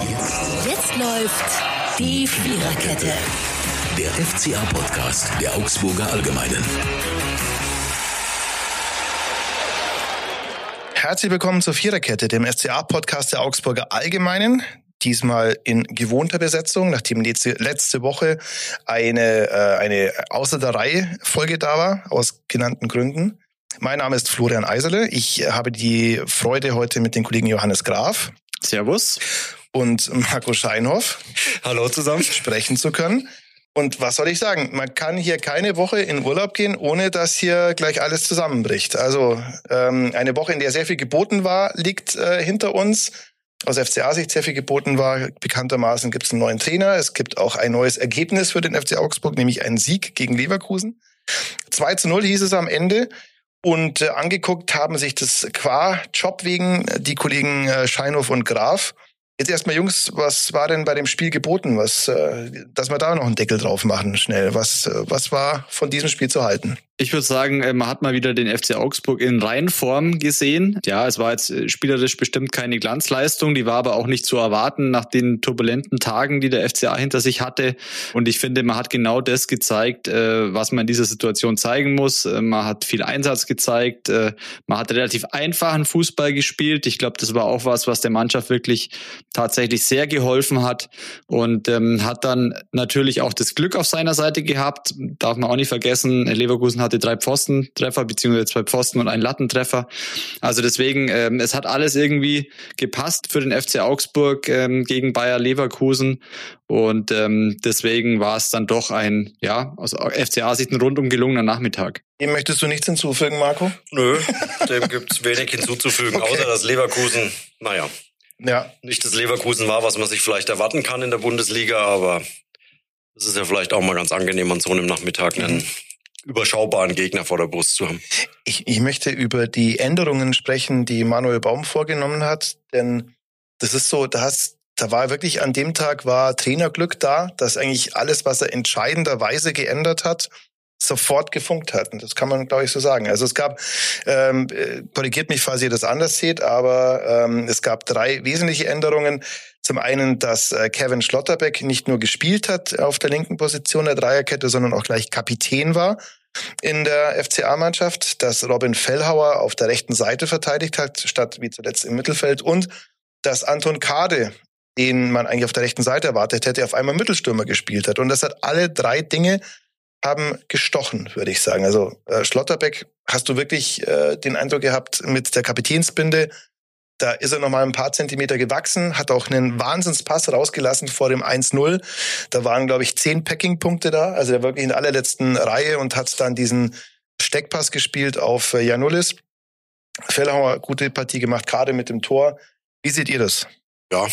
Jetzt läuft die Viererkette. Der FCA-Podcast der Augsburger Allgemeinen. Herzlich willkommen zur Viererkette, dem FCA-Podcast der Augsburger Allgemeinen. Diesmal in gewohnter Besetzung, nachdem letzte Woche eine außer der Reihe Folge da war, aus genannten Gründen. Mein Name ist Florian Eiserle. Ich habe die Freude, heute mit den Kollegen Johannes Graf. Servus. Und Marco Scheinhoff. Hallo zusammen. Sprechen zu können. Und was soll ich sagen? Man kann hier keine Woche in Urlaub gehen, ohne dass hier gleich alles zusammenbricht. Also eine Woche, in der sehr viel geboten war, liegt hinter uns. Aus FCA-Sicht sehr viel geboten war. Bekanntermaßen gibt es einen neuen Trainer. Es gibt auch ein neues Ergebnis für den FC Augsburg, nämlich einen Sieg gegen Leverkusen. 2:0 hieß es am Ende. Und angeguckt haben sich das qua Job wegen die Kollegen Scheinhoff und Graf. Jetzt erstmal, Jungs, was war denn bei dem Spiel geboten? Dass wir da noch einen Deckel drauf machen, schnell. Was war von diesem Spiel zu halten? Ich würde sagen, man hat mal wieder den FC Augsburg in Reinform gesehen. Ja, es war jetzt spielerisch bestimmt keine Glanzleistung, die war aber auch nicht zu erwarten nach den turbulenten Tagen, die der FCA hinter sich hatte. Und ich finde, man hat genau das gezeigt, was man in dieser Situation zeigen muss. Man hat viel Einsatz gezeigt, man hat relativ einfachen Fußball gespielt. Ich glaube, das war auch was der Mannschaft wirklich tatsächlich sehr geholfen hat und hat dann natürlich auch das Glück auf seiner Seite gehabt. Darf man auch nicht vergessen, Leverkusen hatte 3 Pfostentreffer, beziehungsweise 2 Pfosten und einen Lattentreffer. Also deswegen, es hat alles irgendwie gepasst für den FC Augsburg gegen Bayer Leverkusen. Und deswegen war es dann doch ein, ja, aus FCA-Sicht ein rundum gelungener Nachmittag. Dem möchtest du nichts hinzufügen, Marco? Nö, dem gibt's wenig hinzuzufügen, Okay. außer dass Leverkusen, Ja. nicht das Leverkusen war, was man sich vielleicht erwarten kann in der Bundesliga, aber es ist ja vielleicht auch mal ganz angenehm, an so einem Nachmittag einen überschaubaren Gegner vor der Brust zu haben. Ich möchte über die Änderungen sprechen, die Manuel Baum vorgenommen hat, denn das ist so, da war wirklich an dem Tag war Trainerglück da, dass eigentlich alles, was er entscheidenderweise geändert hat, sofort gefunkt hat. Und das kann man, glaube ich, so sagen. Also es gab, korrigiert mich, falls ihr das anders seht, aber es gab 3 wesentliche Änderungen. Zum einen, dass Kevin Schlotterbeck nicht nur gespielt hat auf der linken Position der Dreierkette, sondern auch gleich Kapitän war in der FCA-Mannschaft, dass Robin Fellhauer auf der rechten Seite verteidigt hat, statt wie zuletzt im Mittelfeld, und dass Anton Kade, den man eigentlich auf der rechten Seite erwartet hätte, auf einmal Mittelstürmer gespielt hat. Und das hat alle 3 Dinge haben gestochen, würde ich sagen. Also Schlotterbeck, hast du wirklich den Eindruck gehabt, mit der Kapitänsbinde, da ist er nochmal ein paar Zentimeter gewachsen, hat auch einen Wahnsinnspass rausgelassen vor dem 1:0. Da waren, glaube ich, 10 Packing-Punkte da, also der wirklich in der allerletzten Reihe, und hat dann diesen Steckpass gespielt auf Giannoulis. Fellhauer, gute Partie gemacht, gerade mit dem Tor. Wie seht ihr das? Ja.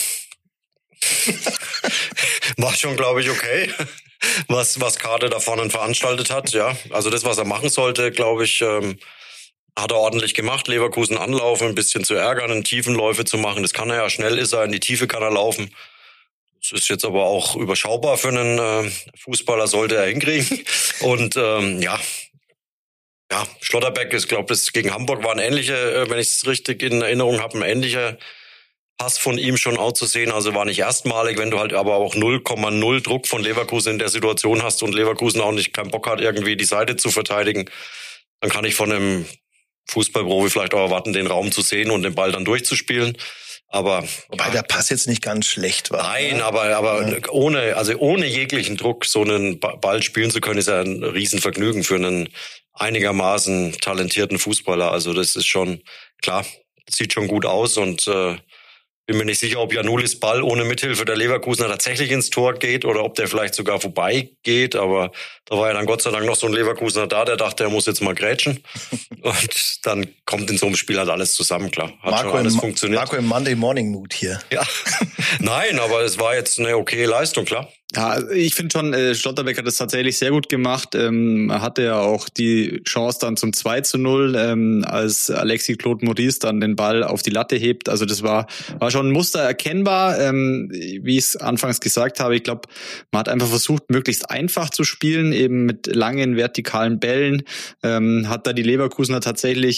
War schon, glaube ich, okay, was Kade da vorne veranstaltet hat. Ja, also das, was er machen sollte, glaube ich, hat er ordentlich gemacht. Leverkusen anlaufen, ein bisschen zu ärgern, Tiefenläufe zu machen. Das kann er ja, schnell ist er, in die Tiefe kann er laufen. Das ist jetzt aber auch überschaubar für einen Fußballer, sollte er hinkriegen. Und Schlotterbeck, ich glaube, das gegen Hamburg war ein ähnlicher, wenn ich es richtig in Erinnerung habe, ein ähnlicher Pass von ihm schon auch zu sehen. Also war nicht erstmalig, wenn du halt aber auch 0,0 Druck von Leverkusen in der Situation hast und Leverkusen auch nicht keinen Bock hat, irgendwie die Seite zu verteidigen, dann kann ich von einem Fußballprofi vielleicht auch erwarten, den Raum zu sehen und den Ball dann durchzuspielen. Aber Wobei der Pass jetzt nicht ganz schlecht war. Nein, aber ohne jeglichen Druck so einen Ball spielen zu können, ist ja ein Riesenvergnügen für einen einigermaßen talentierten Fußballer. Also das ist schon klar, das sieht schon gut aus, und bin mir nicht sicher, ob Giannoulis Ball ohne Mithilfe der Leverkusener tatsächlich ins Tor geht oder ob der vielleicht sogar vorbei geht. Aber da war ja dann Gott sei Dank noch so ein Leverkusener da, der dachte, er muss jetzt mal grätschen. Und dann kommt in so einem Spiel halt alles zusammen, klar. Hat Marco schon alles funktioniert. Marco im Monday Morning Mood hier. Ja, nein, aber es war jetzt eine okay Leistung, klar. Ja, ich finde schon, Schlotterbeck hat das tatsächlich sehr gut gemacht. Hatte ja auch die Chance dann zum 2:0, als Alexis Claude Maurice dann den Ball auf die Latte hebt. Also das war schon ein Muster erkennbar. Wie ich es anfangs gesagt habe, ich glaube, man hat einfach versucht, möglichst einfach zu spielen, eben mit langen vertikalen Bällen. Hat da die Leverkusener tatsächlich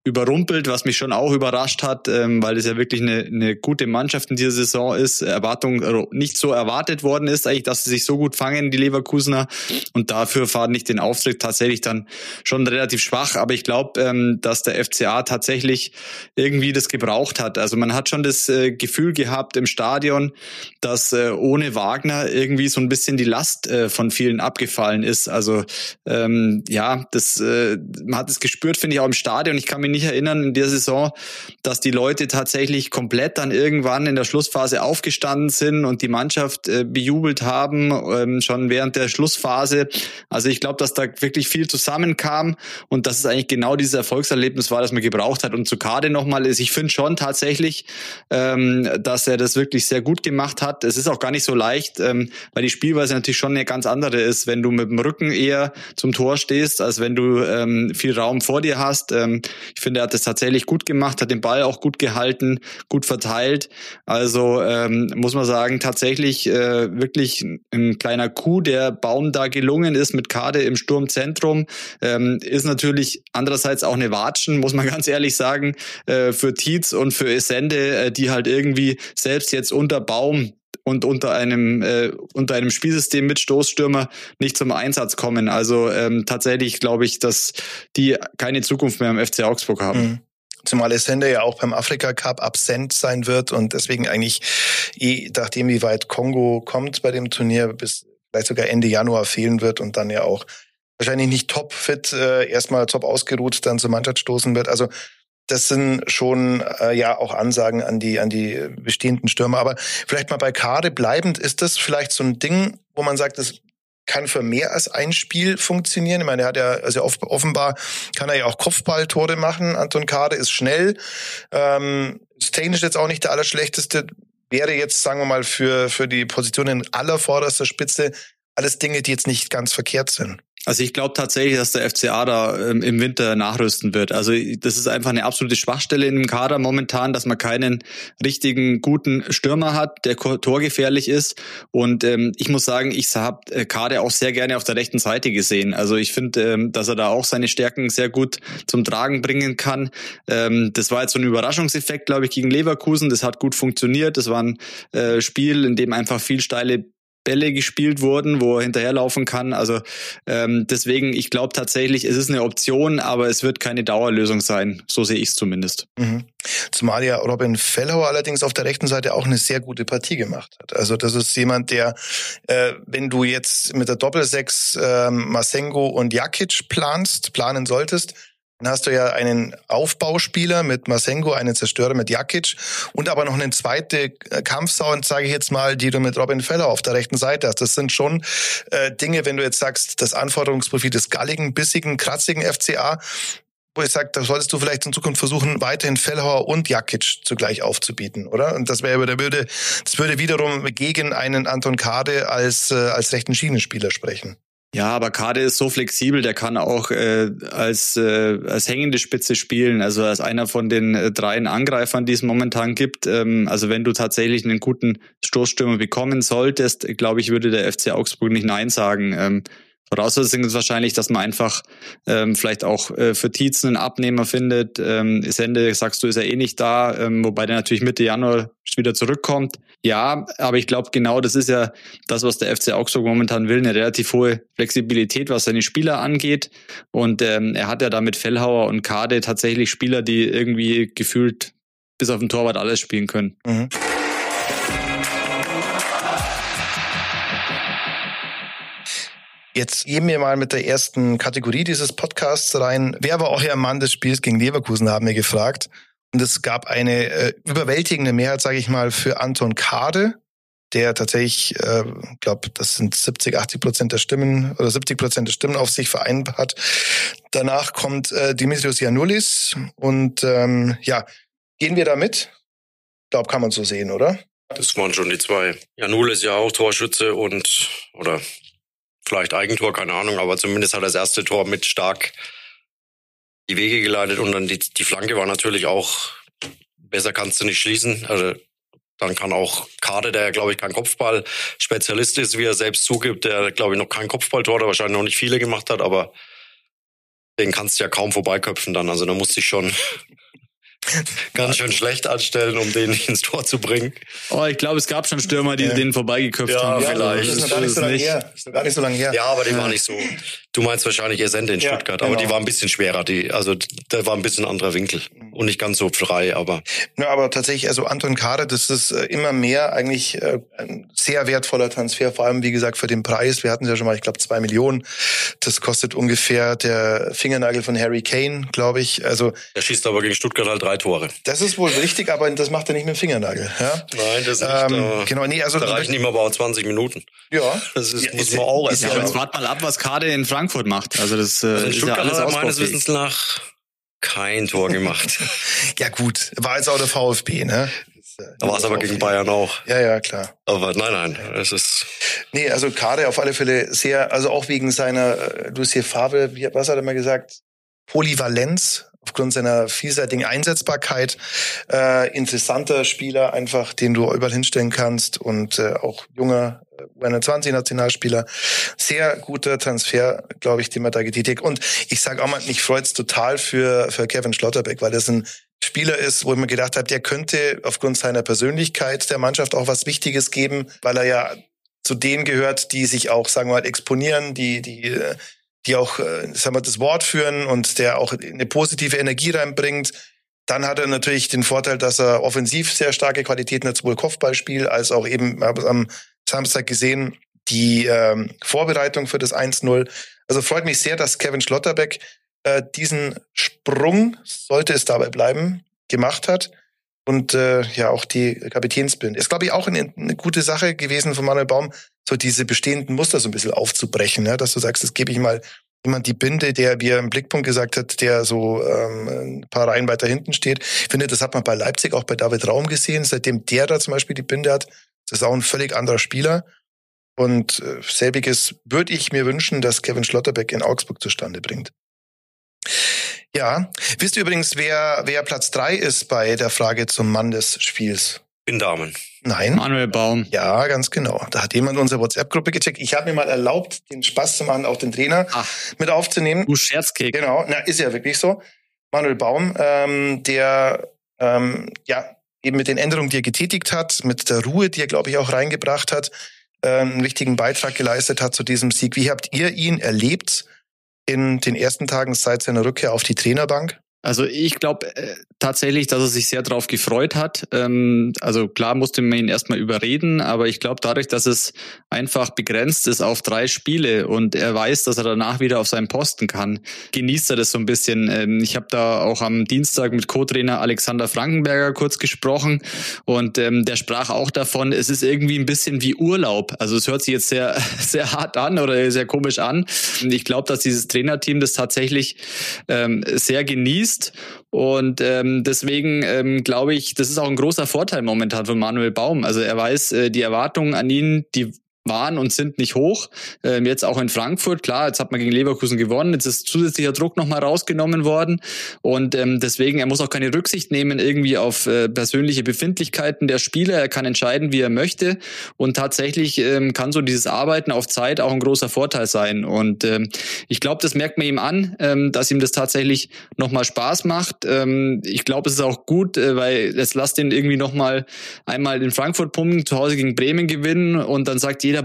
überrumpelt, was mich schon auch überrascht hat, weil es ja wirklich eine gute Mannschaft in dieser Saison ist. Nicht so erwartet worden ist, eigentlich, dass sie sich so gut fangen, die Leverkusener. Und dafür fand ich den Auftritt tatsächlich dann schon relativ schwach. Aber ich glaube, dass der FCA tatsächlich irgendwie das gebraucht hat. Also man hat schon das Gefühl gehabt im Stadion, dass ohne Wagner irgendwie so ein bisschen die Last von vielen abgefallen ist. Also man hat es gespürt, finde ich, auch im Stadion. Ich kann mich nicht erinnern in der Saison, dass die Leute tatsächlich komplett dann irgendwann in der Schlussphase aufgestanden sind und die Mannschaft bejubelt haben, schon während der Schlussphase. Also ich glaube, dass da wirklich viel zusammenkam und dass es eigentlich genau dieses Erfolgserlebnis war, das man gebraucht hat. Und zu Kade nochmal ist, ich finde schon tatsächlich, dass er das wirklich sehr gut gemacht hat. Es ist auch gar nicht so leicht, weil die Spielweise natürlich schon eine ganz andere ist, wenn du mit dem Rücken eher zum Tor stehst, als wenn du viel Raum vor dir hast. Ich finde, er hat das tatsächlich gut gemacht, hat den Ball auch gut gehalten, gut verteilt. Also muss man sagen, tatsächlich wirklich ein kleiner Coup, der Baum da gelungen ist mit Kade im Sturmzentrum. Ist natürlich andererseits auch eine Watschen, muss man ganz ehrlich sagen, für Tietz und für Essende, die halt irgendwie selbst jetzt unter Baum und unter einem Spielsystem mit Stoßstürmer nicht zum Einsatz kommen. Also tatsächlich glaube ich, dass die keine Zukunft mehr am FC Augsburg haben. Mhm. Zumal Essende ja auch beim Afrika Cup absent sein wird und deswegen eigentlich, nachdem wie weit Kongo kommt bei dem Turnier, bis vielleicht sogar Ende Januar fehlen wird und dann ja auch wahrscheinlich nicht topfit, erstmal top ausgeruht, dann zur Mannschaft stoßen wird. Also das sind schon auch Ansagen an die bestehenden Stürmer. Aber vielleicht mal bei Kade bleibend, ist das vielleicht so ein Ding, wo man sagt, das kann für mehr als ein Spiel funktionieren. Ich meine, er hat ja, also offenbar kann er ja auch Kopfballtore machen. Anton Kade ist schnell, ist technisch jetzt auch nicht der Allerschlechteste. Wäre jetzt, sagen wir mal, für die Position in allervorderster Spitze alles Dinge, die jetzt nicht ganz verkehrt sind. Also ich glaube tatsächlich, dass der FCA da im Winter nachrüsten wird. Also das ist einfach eine absolute Schwachstelle in dem Kader momentan, dass man keinen richtigen, guten Stürmer hat, der torgefährlich ist. Und ich muss sagen, ich habe Kade auch sehr gerne auf der rechten Seite gesehen. Also ich finde, dass er da auch seine Stärken sehr gut zum Tragen bringen kann. Das war jetzt so ein Überraschungseffekt, glaube ich, gegen Leverkusen. Das hat gut funktioniert. Das war ein Spiel, in dem einfach viel steile Bälle gespielt wurden, wo er hinterherlaufen kann. Also deswegen, ich glaube tatsächlich, es ist eine Option, aber es wird keine Dauerlösung sein. So sehe ich es zumindest. Mhm. Zumal ja Robin Fellhauer allerdings auf der rechten Seite auch eine sehr gute Partie gemacht hat. Also das ist jemand, der, wenn du jetzt mit der Doppelsechs Masengo und Jakic planen solltest, dann hast du ja einen Aufbauspieler mit Masengo, einen Zerstörer mit Jakic und aber noch eine zweite Kampfsau, sage ich jetzt mal, die du mit Robin Feller auf der rechten Seite hast. Das sind schon Dinge, wenn du jetzt sagst, das Anforderungsprofil des galligen, bissigen, kratzigen FCA, wo ich sage, da solltest du vielleicht in Zukunft versuchen, weiterhin Fellhauer und Jakic zugleich aufzubieten, oder? Und das würde wiederum gegen einen Anton Kade als rechten Schienenspieler sprechen. Ja, aber Kade ist so flexibel, der kann auch als hängende Spitze spielen, also als einer von den 3 Angreifern, die es momentan gibt. Also wenn du tatsächlich einen guten Stoßstürmer bekommen solltest, glaube ich, würde der FC Augsburg nicht Nein sagen. Voraussetzung ist wahrscheinlich, dass man einfach vielleicht auch für Tietz einen Abnehmer findet. Sende, sagst du, ist ja eh nicht da, wobei der natürlich Mitte Januar wieder zurückkommt. Ja, aber ich glaube genau, das ist ja das, was der FC Augsburg momentan will, eine relativ hohe Flexibilität, was seine Spieler angeht. Und er hat ja da mit Fellhauer und Kade tatsächlich Spieler, die irgendwie gefühlt bis auf den Torwart alles spielen können. Mhm. Jetzt gehen wir mal mit der ersten Kategorie dieses Podcasts rein. Wer war euer Mann des Spiels gegen Leverkusen, haben wir gefragt. Und es gab eine überwältigende Mehrheit, sage ich mal, für Anton Kade, der tatsächlich, glaube, das sind 70-80% der Stimmen oder 70% der Stimmen auf sich vereint hat. Danach kommt Dimitrios Giannoulis und gehen wir da mit? Ich glaube, kann man so sehen, oder? Das waren schon die 2. Giannoulis ja auch Torschütze oder vielleicht Eigentor, keine Ahnung, aber zumindest hat er das erste Tor mit stark die Wege geleitet und dann die Flanke war natürlich auch, besser kannst du nicht schließen. Also dann kann auch Kade, der glaube ich kein Kopfball-Spezialist ist, wie er selbst zugibt, der glaube ich noch kein Kopfballtor oder wahrscheinlich noch nicht viele gemacht hat, aber den kannst du ja kaum vorbeiköpfen dann. Also da musste ich schon ganz schön schlecht anstellen, um den ins Tor zu bringen. Oh, ich glaube, es gab schon Stürmer, die den vorbeigeköpft haben. Ja, vielleicht. Das ist noch gar nicht so lange her. Ist noch gar nicht so lange her. Ja, aber die war nicht so. Du meinst wahrscheinlich Esende in Stuttgart, aber die war ein bisschen schwerer. Da war ein bisschen anderer Winkel und nicht ganz so frei, aber. Ja, aber tatsächlich, also Anton Kade, das ist immer mehr eigentlich ein sehr wertvoller Transfer, vor allem, wie gesagt, für den Preis. Wir hatten es ja schon mal, ich glaube, 2 Millionen. Das kostet ungefähr der Fingernagel von Harry Kane, glaube ich. Also. Er schießt aber gegen Stuttgart halt 3 Tore. Das ist wohl richtig, aber das macht er nicht mit dem Fingernagel. Ja? Nein, das nicht. Genau, nee, also da reichen ihm aber auch 20 Minuten. Ja. Das muss man auch erst. Ja, aber jetzt wart mal ab, was Kade in Frankfurt macht. Also das ist Stuttgart ja alles hat meines Wissens nach kein Tor gemacht. Ja gut, war jetzt auch der VfB, ne? Da war es aber gegen Bayern auch. Ja, klar. Aber nein, es ist... Nee, also Kade auf alle Fälle sehr, also auch wegen seiner Lucien Favre, was hat er mal gesagt? Polyvalenz, aufgrund seiner vielseitigen Einsetzbarkeit. Interessanter Spieler einfach, den du überall hinstellen kannst und auch junger U21-Nationalspieler. Sehr guter Transfer, glaube ich, den man da getätigt. Und ich sage auch mal, mich freut's total für Kevin Schlotterbeck, weil das ein Spieler ist, wo ich mir gedacht habe, der könnte aufgrund seiner Persönlichkeit der Mannschaft auch was Wichtiges geben, weil er ja zu denen gehört, die sich auch, sagen wir mal, exponieren, die auch, sagen wir, das Wort führen und der auch eine positive Energie reinbringt. Dann hat er natürlich den Vorteil, dass er offensiv sehr starke Qualitäten hat, sowohl Kopfballspiel als auch eben, am Samstag gesehen, die Vorbereitung für das 1-0. Also freut mich sehr, dass Kevin Schlotterbeck diesen Sprung, sollte es dabei bleiben, gemacht hat. Und ja, auch die Kapitänsbinde. Ist, glaube ich, auch eine gute Sache gewesen von Manuel Baum, so diese bestehenden Muster so ein bisschen aufzubrechen. Ja? Dass du sagst, das gebe ich mal jemand die Binde, der, wie er im Blickpunkt gesagt hat, der so ein paar Reihen weiter hinten steht. Ich finde, das hat man bei Leipzig auch bei David Raum gesehen. Seitdem der da zum Beispiel die Binde hat, das ist auch ein völlig anderer Spieler. Und selbiges würde ich mir wünschen, dass Kevin Schlotterbeck in Augsburg zustande bringt. Ja, wisst ihr übrigens, wer Platz 3 ist bei der Frage zum Mann des Spiels? Bindamen. Nein. Manuel Baum. Ja, ganz genau. Da hat jemand unsere WhatsApp-Gruppe gecheckt. Ich habe mir mal erlaubt, den Spaß zu machen, auch den Trainer mit aufzunehmen. Du Scherzkeks. Genau, ist ja wirklich so. Manuel Baum, der eben mit den Änderungen, die er getätigt hat, mit der Ruhe, die er, glaube ich, auch reingebracht hat, einen wichtigen Beitrag geleistet hat zu diesem Sieg. Wie habt ihr ihn erlebt in den ersten Tagen seit seiner Rückkehr auf die Trainerbank? Also ich glaube tatsächlich, dass er sich sehr darauf gefreut hat. Also klar musste man ihn erstmal überreden, aber ich glaube dadurch, dass es einfach begrenzt ist auf 3 Spiele und er weiß, dass er danach wieder auf seinen Posten kann, genießt er das so ein bisschen. Ich habe da auch am Dienstag mit Co-Trainer Alexander Frankenberger kurz gesprochen und der sprach auch davon, es ist irgendwie ein bisschen wie Urlaub. Also es hört sich jetzt sehr, sehr hart an oder sehr komisch an. Ich glaube, dass dieses Trainerteam das tatsächlich sehr genießt. Und deswegen glaube ich, das ist auch ein großer Vorteil momentan von Manuel Baum. Also er weiß, die Erwartungen an ihn, die waren und sind nicht hoch. Jetzt auch in Frankfurt, klar, jetzt hat man gegen Leverkusen gewonnen, jetzt ist zusätzlicher Druck nochmal rausgenommen worden und deswegen, er muss auch keine Rücksicht nehmen irgendwie auf persönliche Befindlichkeiten der Spieler, er kann entscheiden, wie er möchte und tatsächlich kann so dieses Arbeiten auf Zeit auch ein großer Vorteil sein und ich glaube, das merkt man ihm an, dass ihm das tatsächlich nochmal Spaß macht. Ich glaube, es ist auch gut, weil es lasst ihn irgendwie nochmal einmal in Frankfurt pumpen, zu Hause gegen Bremen gewinnen und dann sagt jeder,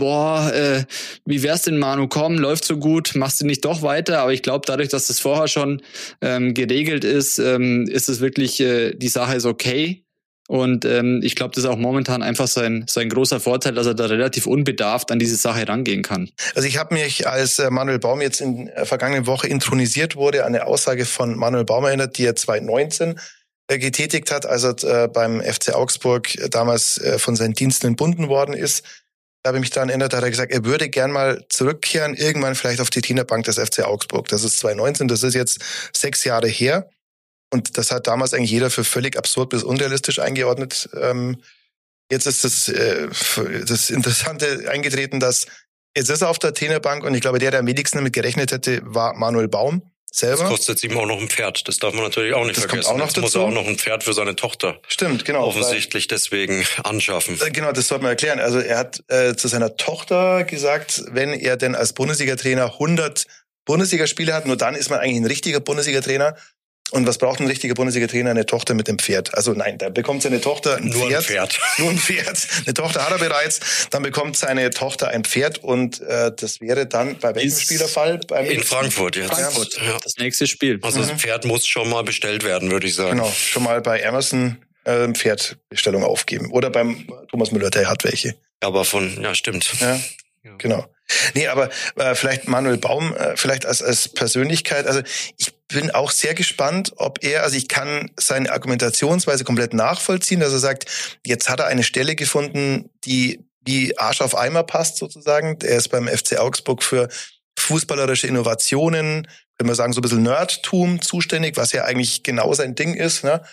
wie wär's denn, Manu, komm, läuft so gut, machst du nicht doch weiter, aber ich glaube, dadurch, dass das vorher schon geregelt ist, ist es wirklich, die Sache ist okay und ich glaube, das ist auch momentan einfach sein großer Vorteil, dass er da relativ unbedarft an diese Sache rangehen kann. Also ich habe mich, als Manuel Baum jetzt in der vergangenen Woche intronisiert wurde, an eine Aussage von Manuel Baum erinnert, die er 2019 getätigt hat, als er beim FC Augsburg damals von seinen Diensten entbunden worden ist. Da habe ich mich daran erinnert, da hat er gesagt, er würde gern mal zurückkehren, irgendwann vielleicht auf die Trainerbank des FC Augsburg. Das ist 2019, das ist jetzt 6 Jahre her. Und das hat damals eigentlich jeder für völlig absurd bis unrealistisch eingeordnet. Jetzt ist das Interessante eingetreten, dass jetzt ist er auf der Trainerbank und ich glaube, der am wenigsten damit gerechnet hätte, war Manuel Baum selber. Das kostet ihm auch noch ein Pferd. Das darf man natürlich auch nicht vergessen. Kommt auch noch dazu. Muss er auch noch ein Pferd für seine Tochter. Stimmt, genau. Offensichtlich deswegen anschaffen. Genau, das sollte man erklären. Also er hat zu seiner Tochter gesagt, wenn er denn als Bundesliga-Trainer 100 Bundesligaspiele hat. Nur dann ist man eigentlich ein richtiger Bundesliga-Trainer. Und was braucht ein richtiger Bundesliga-Trainer? Eine Tochter mit dem Pferd. Also nein, da bekommt seine Tochter Nur ein Pferd. Nur ein Pferd. Eine Tochter hat er bereits. Dann bekommt seine Tochter ein Pferd. Und das wäre dann bei welchem Spielerfall? In Frankfurt jetzt. Frankfurt, ja. Das nächste Spiel. Also das Pferd muss schon mal bestellt werden, würde ich sagen. Genau, schon mal bei Amazon Pferdbestellung aufgeben. Oder beim Thomas Müller, der hat welche. Aber stimmt. Ja. Genau. Nee, aber vielleicht Manuel Baum, vielleicht als Persönlichkeit, also ich bin auch sehr gespannt, ob also ich kann seine Argumentationsweise komplett nachvollziehen, dass er sagt, jetzt hat er eine Stelle gefunden, die wie Arsch auf Eimer passt sozusagen. Er ist beim FC Augsburg für fußballerische Innovationen, wenn wir sagen, so ein bisschen Nerdtum zuständig, was ja eigentlich genau sein Ding ist, ne?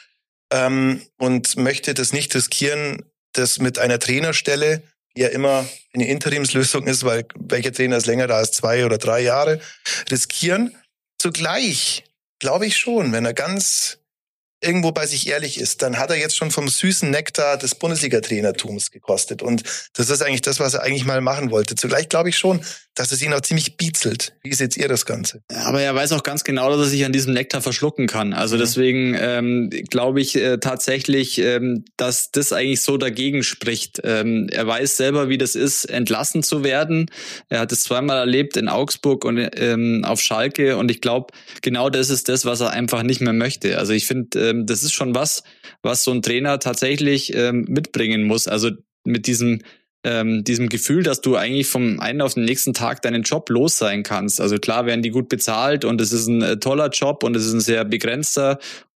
Und möchte das nicht riskieren, das mit einer Trainerstelle, die ja immer eine Interimslösung ist, weil welcher Trainer ist länger da als 2 oder 3 Jahre, riskieren. Zugleich glaube ich schon, wenn er ganz irgendwo bei sich ehrlich ist, dann hat er jetzt schon vom süßen Nektar des Bundesliga-Trainertums gekostet. Und das ist eigentlich das, was er eigentlich mal machen wollte. Zugleich glaube ich schon, dass es ihn auch ziemlich bietzelt. Wie seht ihr das Ganze? Aber er weiß auch ganz genau, dass er sich an diesem Nektar verschlucken kann. Also deswegen glaube ich tatsächlich, dass das eigentlich so dagegen spricht. Er weiß selber, wie das ist, entlassen zu werden. Er hat es zweimal erlebt in Augsburg und auf Schalke. Und ich glaube, genau das ist das, was er einfach nicht mehr möchte. Also ich finde, das ist schon was so ein Trainer tatsächlich mitbringen muss. Also mit diesem Gefühl, dass du eigentlich vom einen auf den nächsten Tag deinen Job los sein kannst. Also klar werden die gut bezahlt und es ist ein toller Job und es ist ein sehr begrenzter.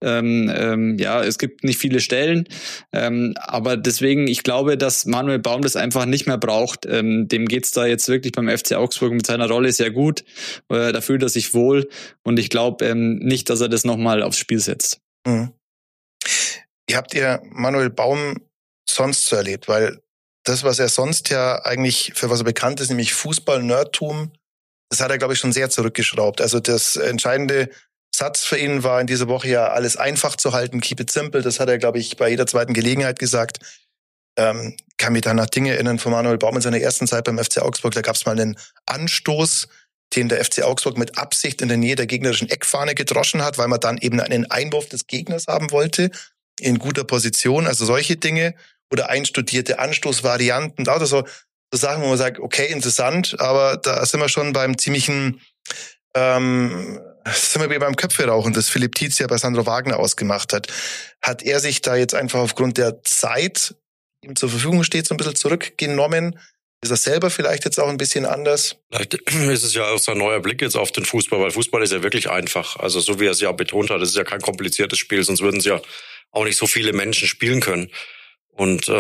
Es gibt nicht viele Stellen. Aber deswegen, ich glaube, dass Manuel Baum das einfach nicht mehr braucht. Dem geht's da jetzt wirklich beim FC Augsburg mit seiner Rolle sehr gut. Da fühlt er sich wohl und ich glaube nicht, dass er das nochmal aufs Spiel setzt. Mhm. Wie habt ihr Manuel Baum sonst so erlebt? Weil das, was er sonst ja eigentlich, für was er bekannt ist, nämlich Fußball-Nerdtum, das hat er, glaube ich, schon sehr zurückgeschraubt. Also das entscheidende Satz für ihn war in dieser Woche ja, alles einfach zu halten, keep it simple. Das hat er, glaube ich, bei jeder zweiten Gelegenheit gesagt. Kann mich da nach Dinge erinnern von Manuel Baum in seiner ersten Zeit beim FC Augsburg. Da gab es mal einen Anstoß, den der FC Augsburg mit Absicht in der Nähe der gegnerischen Eckfahne gedroschen hat, weil man dann eben einen Einwurf des Gegners haben wollte, in guter Position. Also solche Dinge oder einstudierte Anstoßvarianten, oder so Sachen, wo man sagt, okay, interessant, aber da sind wir schon beim ziemlichen, sind wir wieder beim Köpferauchen, das Philipp Tietz ja bei Sandro Wagner ausgemacht hat. Hat er sich da jetzt einfach aufgrund der Zeit, die ihm zur Verfügung steht, so ein bisschen zurückgenommen? Ist er selber vielleicht jetzt auch ein bisschen anders? Vielleicht ist es ja auch sein neuer Blick jetzt auf den Fußball, weil Fußball ist ja wirklich einfach. Also so wie er es ja betont hat, das ist ja kein kompliziertes Spiel, sonst würden es ja auch nicht so viele Menschen spielen können. Und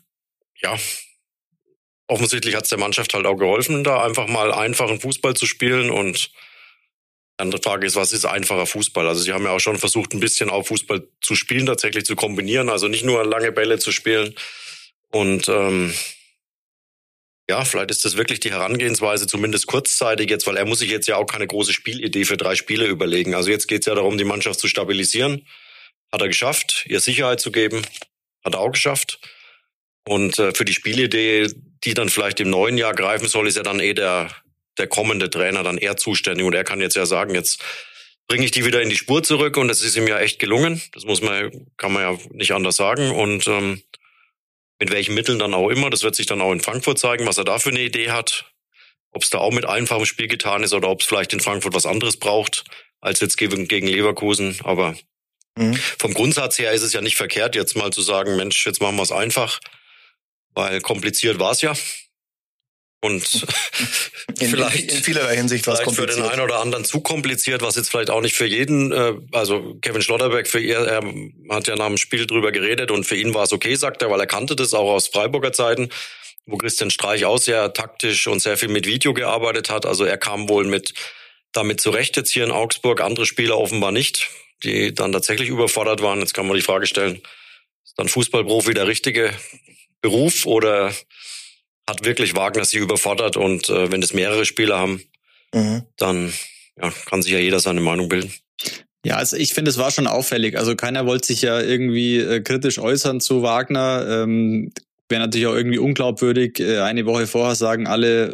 offensichtlich hat es der Mannschaft halt auch geholfen, da einfach mal einfachen Fußball zu spielen. Und die andere Frage ist, was ist einfacher Fußball? Also sie haben ja auch schon versucht, ein bisschen auch Fußball zu spielen, tatsächlich zu kombinieren, also nicht nur lange Bälle zu spielen. Und vielleicht ist das wirklich die Herangehensweise, zumindest kurzzeitig jetzt, weil er muss sich jetzt ja auch keine große Spielidee für 3 Spiele überlegen. Also jetzt geht es ja darum, die Mannschaft zu stabilisieren. Hat er geschafft, ihr Sicherheit zu geben. Hat er auch geschafft. Und für die Spielidee, die dann vielleicht im neuen Jahr greifen soll, ist ja dann der kommende Trainer dann eher zuständig. Und er kann jetzt ja sagen, jetzt bringe ich die wieder in die Spur zurück. Und es ist ihm ja echt gelungen. Das kann man ja nicht anders sagen. Und mit welchen Mitteln dann auch immer. Das wird sich dann auch in Frankfurt zeigen, was er da für eine Idee hat. Ob es da auch mit einfachem Spiel getan ist oder ob es vielleicht in Frankfurt was anderes braucht als jetzt gegen Leverkusen. Aber vom Grundsatz her ist es ja nicht verkehrt, jetzt mal zu sagen, Mensch, jetzt machen wir es einfach, weil kompliziert war es ja. Und vielleicht in vielerlei Hinsicht war es kompliziert. Für den einen oder anderen zu kompliziert, was jetzt vielleicht auch nicht für jeden, also Kevin Schlotterbeck, er hat ja nach dem Spiel drüber geredet und für ihn war es okay, sagt er, weil er kannte das auch aus Freiburger Zeiten, wo Christian Streich auch sehr taktisch und sehr viel mit Video gearbeitet hat. Also er kam wohl damit zurecht jetzt hier in Augsburg, andere Spieler offenbar nicht, die dann tatsächlich überfordert waren. Jetzt kann man die Frage stellen, ist dann Fußballprofi der richtige Beruf oder hat wirklich Wagner sie überfordert? Und wenn es mehrere Spieler haben, dann kann sich ja jeder seine Meinung bilden. Ja, also ich finde, es war schon auffällig. Also keiner wollte sich ja irgendwie kritisch äußern zu Wagner. Wäre natürlich auch irgendwie unglaubwürdig. Eine Woche vorher sagen alle,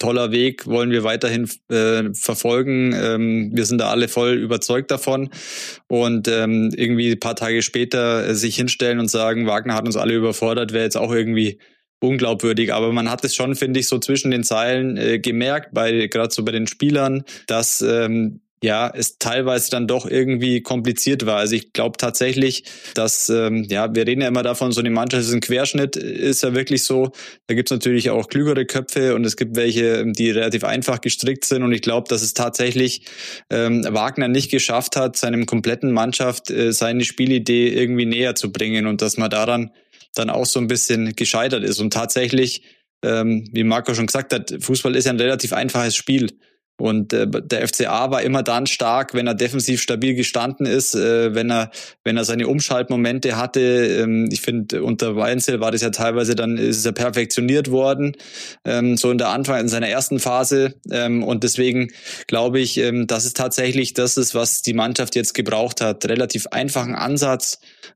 toller Weg, wollen wir weiterhin verfolgen. Wir sind da alle voll überzeugt davon. Und irgendwie ein paar Tage später sich hinstellen und sagen, Wagner hat uns alle überfordert, wäre jetzt auch irgendwie unglaubwürdig. Aber man hat es schon, finde ich, so zwischen den Zeilen gemerkt, gerade so bei den Spielern, dass es teilweise dann doch irgendwie kompliziert war. Also ich glaube tatsächlich, dass, wir reden ja immer davon, so eine Mannschaft ist ein Querschnitt, ist ja wirklich so. Da gibt's natürlich auch klügere Köpfe und es gibt welche, die relativ einfach gestrickt sind. Und ich glaube, dass es tatsächlich Wagner nicht geschafft hat, seinem kompletten Mannschaft seine Spielidee irgendwie näher zu bringen und dass man daran dann auch so ein bisschen gescheitert ist. Und tatsächlich, wie Marco schon gesagt hat, Fußball ist ja ein relativ einfaches Spiel. Und der FCA war immer dann stark, wenn er defensiv stabil gestanden ist, wenn er seine Umschaltmomente hatte. Ich finde, unter Weinzel war das ja teilweise, dann ist es ja perfektioniert worden, so in seiner ersten Phase. Und deswegen glaube ich, dass es tatsächlich das ist, was die Mannschaft jetzt gebraucht hat. Relativ einfachen Ansatz.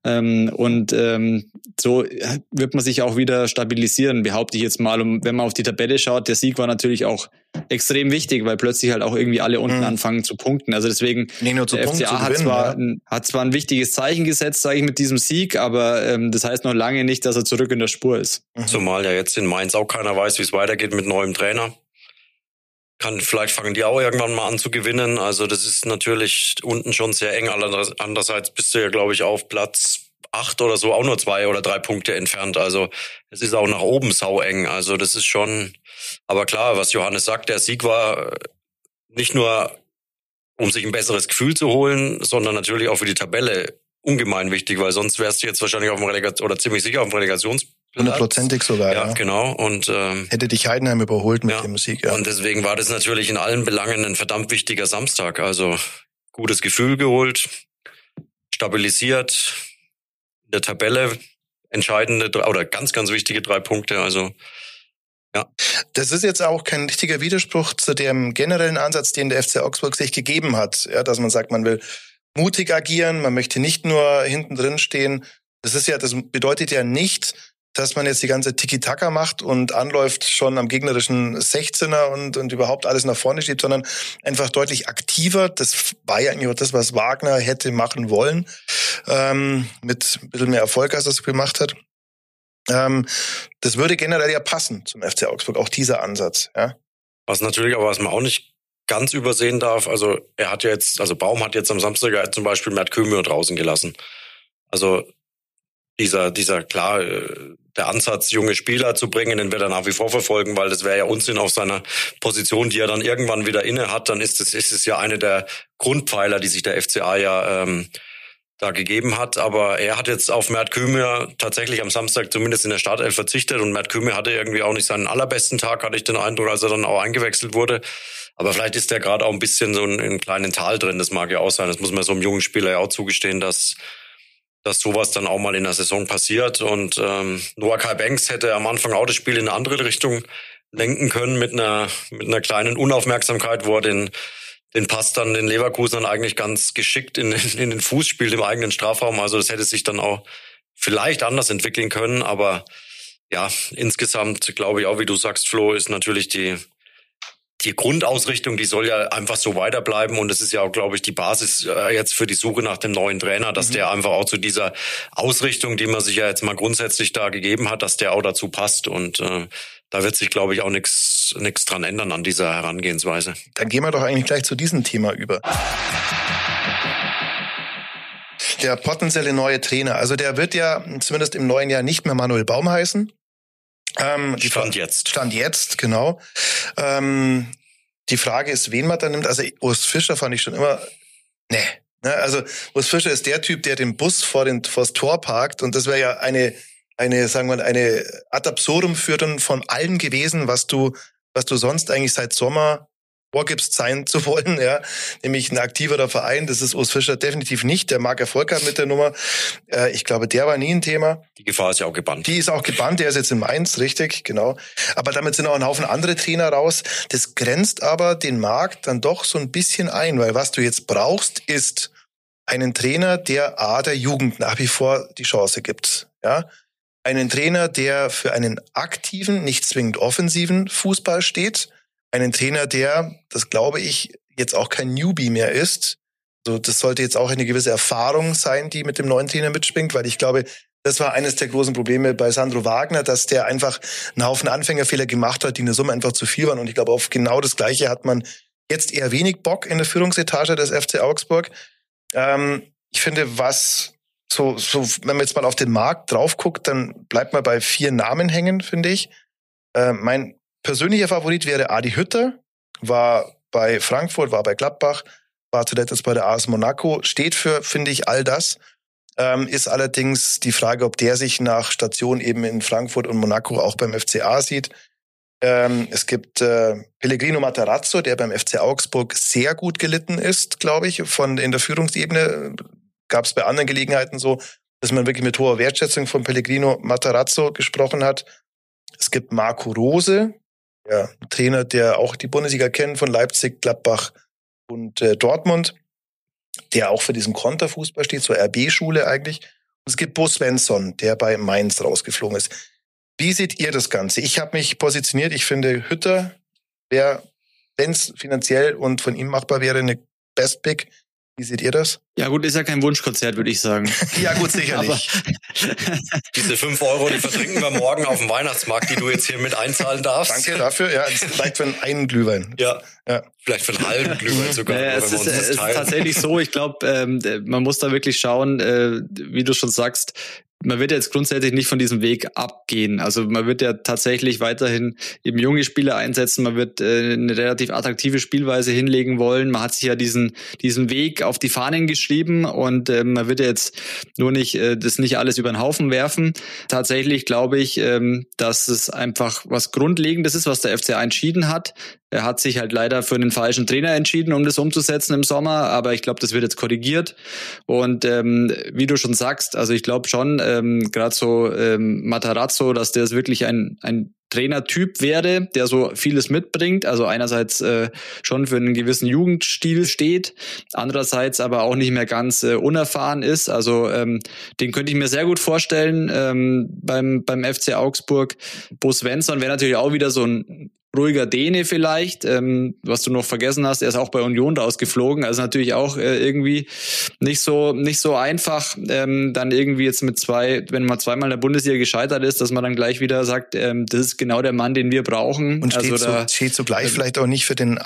So wird man sich auch wieder stabilisieren, behaupte ich jetzt mal. Und wenn man auf die Tabelle schaut, der Sieg war natürlich auch extrem wichtig, weil plötzlich halt auch irgendwie alle unten anfangen zu punkten. Also deswegen, der FCA hat zwar ein wichtiges Zeichen gesetzt, sage ich, mit diesem Sieg, aber das heißt noch lange nicht, dass er zurück in der Spur ist. Zumal ja jetzt in Mainz auch keiner weiß, wie es weitergeht mit neuem Trainer. Vielleicht fangen die auch irgendwann mal an zu gewinnen. Also das ist natürlich unten schon sehr eng. Andererseits bist du ja, glaube ich, auf Platz 8 oder so auch nur 2 oder 3 Punkte entfernt. Also es ist auch nach oben saueng. Also das ist schon... Aber klar, was Johannes sagt, der Sieg war nicht nur, um sich ein besseres Gefühl zu holen, sondern natürlich auch für die Tabelle ungemein wichtig, weil sonst wärst du jetzt wahrscheinlich oder ziemlich sicher auf dem Relegationsplatz. 100%ig sogar, ja. Genau. Und hätte dich Heidenheim überholt mit dem Sieg. Ja. Und deswegen war das natürlich in allen Belangen ein verdammt wichtiger Samstag. Also gutes Gefühl geholt, stabilisiert, in der Tabelle entscheidende oder ganz, ganz wichtige 3 Punkte. Also ja. Das ist jetzt auch kein richtiger Widerspruch zu dem generellen Ansatz, den der FC Augsburg sich gegeben hat. Ja, dass man sagt, man will mutig agieren, man möchte nicht nur hinten drin stehen. Das bedeutet ja nicht, dass man jetzt die ganze Tiki-Taka macht und anläuft schon am gegnerischen 16er und überhaupt alles nach vorne schiebt, sondern einfach deutlich aktiver. Das war ja eigentlich auch das, was Wagner hätte machen wollen, mit ein bisschen mehr Erfolg, als er es gemacht hat. Das würde generell ja passen zum FC Augsburg, auch dieser Ansatz. Ja. Was man auch nicht ganz übersehen darf, also Baum hat jetzt am Samstag zum Beispiel Mert Kümmel draußen gelassen. Also dieser klar, der Ansatz, junge Spieler zu bringen, den wird er nach wie vor verfolgen, weil das wäre ja Unsinn auf seiner Position, die er dann irgendwann wieder inne hat, dann ist es ja eine der Grundpfeiler, die sich der FCA ja da gegeben hat, aber er hat jetzt auf Mert Kümmel tatsächlich am Samstag zumindest in der Startelf verzichtet und Mert Kümmel hatte irgendwie auch nicht seinen allerbesten Tag, hatte ich den Eindruck, als er dann auch eingewechselt wurde. Aber vielleicht ist er gerade auch ein bisschen so in einem kleinen Tal drin, das mag ja auch sein, das muss man so einem jungen Spieler ja auch zugestehen, dass sowas dann auch mal in der Saison passiert und Noah Kai Banks hätte am Anfang auch das Spiel in eine andere Richtung lenken können mit einer kleinen Unaufmerksamkeit, wo er den Pass dann den Leverkusenern eigentlich ganz geschickt in den Fuß spielt im eigenen Strafraum. Also das hätte sich dann auch vielleicht anders entwickeln können. Aber ja, insgesamt glaube ich auch, wie du sagst, Flo, ist natürlich die Grundausrichtung, die soll ja einfach so weiterbleiben. Und das ist ja auch, glaube ich, die Basis jetzt für die Suche nach dem neuen Trainer, dass der einfach auch zu dieser Ausrichtung, die man sich ja jetzt mal grundsätzlich da gegeben hat, dass der auch dazu passt. Und da wird sich, glaube ich, auch nichts dran ändern an dieser Herangehensweise. Dann gehen wir doch eigentlich gleich zu diesem Thema über. Der potenzielle neue Trainer. Also der wird ja zumindest im neuen Jahr nicht mehr Manuel Baum heißen. Stand jetzt, genau. Die Frage ist, wen man da nimmt. Also Urs Fischer fand ich schon immer, Also Urs Fischer ist der Typ, der den Bus vors Tor parkt und das wäre ja eine ad absurdum führend von allem gewesen, was du sonst eigentlich seit Sommer vorgibst, sein zu wollen, ja, nämlich ein aktiverer Verein. Das ist Urs Fischer definitiv nicht. Der mag Erfolg haben mit der Nummer. Ich glaube, der war nie ein Thema. Die Gefahr ist ja auch gebannt. Die ist auch gebannt. Der ist jetzt in Mainz, richtig, genau. Aber damit sind auch ein Haufen andere Trainer raus. Das grenzt aber den Markt dann doch so ein bisschen ein, weil was du jetzt brauchst, ist einen Trainer, der der Jugend nach wie vor die Chance gibt, ja. Einen Trainer, der für einen aktiven, nicht zwingend offensiven Fußball steht, einen Trainer, der, das glaube ich, jetzt auch kein Newbie mehr ist. Also das sollte jetzt auch eine gewisse Erfahrung sein, die mit dem neuen Trainer mitschwingt, weil ich glaube, das war eines der großen Probleme bei Sandro Wagner, dass der einfach einen Haufen Anfängerfehler gemacht hat, die in der Summe einfach zu viel waren. Und ich glaube, auf genau das Gleiche hat man jetzt eher wenig Bock in der Führungsetage des FC Augsburg. Ich finde, wenn man jetzt mal auf den Markt drauf guckt, dann bleibt man bei 4 Namen hängen, finde ich. Mein persönlicher Favorit wäre Adi Hütter, war bei Frankfurt, war bei Gladbach, war zuletzt jetzt bei der AS Monaco, steht für, finde ich, all das. Ist allerdings die Frage, ob der sich nach Station eben in Frankfurt und Monaco auch beim FCA sieht. Es gibt Pellegrino Matarazzo, der beim FC Augsburg sehr gut gelitten ist, glaube ich. In der Führungsebene gab es bei anderen Gelegenheiten so, dass man wirklich mit hoher Wertschätzung von Pellegrino Matarazzo gesprochen hat. Es gibt Marco Rose, ein Trainer, der auch die Bundesliga kennt, von Leipzig, Gladbach und Dortmund, der auch für diesen Konterfußball steht, zur RB-Schule eigentlich. Und es gibt Bo Svensson, der bei Mainz rausgeflogen ist. Wie seht ihr das Ganze? Ich habe mich positioniert. Ich finde, Hütter wäre, wenn es finanziell und von ihm machbar wäre, eine Best Pick. Wie seht ihr das? Ja gut, ist ja kein Wunschkonzert, würde ich sagen. Ja gut, sicherlich. Diese 5 Euro, die vertrinken wir morgen auf dem Weihnachtsmarkt, die du jetzt hier mit einzahlen darfst. Danke dafür. Ja, vielleicht für einen Glühwein. Ja. Vielleicht für einen halben Glühwein sogar. Es ist tatsächlich so, ich glaube, man muss da wirklich schauen, wie du schon sagst, man wird jetzt grundsätzlich nicht von diesem Weg abgehen. Also man wird ja tatsächlich weiterhin eben junge Spieler einsetzen. Man wird eine relativ attraktive Spielweise hinlegen wollen. Man hat sich ja diesen Weg auf die Fahnen geschrieben und man wird ja jetzt nur nicht das nicht alles über den Haufen werfen. Tatsächlich glaube ich, dass es einfach was Grundlegendes ist, was der FCA entschieden hat. Er hat sich halt leider für einen falschen Trainer entschieden, um das umzusetzen im Sommer, aber ich glaube, das wird jetzt korrigiert. Und wie du schon sagst, also ich glaube schon, gerade so Matarazzo, dass der wirklich ein Trainertyp wäre, der so vieles mitbringt, also einerseits schon für einen gewissen Jugendstil steht, andererseits aber auch nicht mehr ganz unerfahren ist, also den könnte ich mir sehr gut vorstellen beim FC Augsburg. Bo Svensson wäre natürlich auch wieder so ein ruhiger Däne vielleicht, was du noch vergessen hast, er ist auch bei Union rausgeflogen, also natürlich auch irgendwie nicht so einfach, dann irgendwie jetzt wenn man zweimal in der Bundesliga gescheitert ist, dass man dann gleich wieder sagt, das ist genau der Mann, den wir brauchen. Und steht zugleich vielleicht auch nicht für den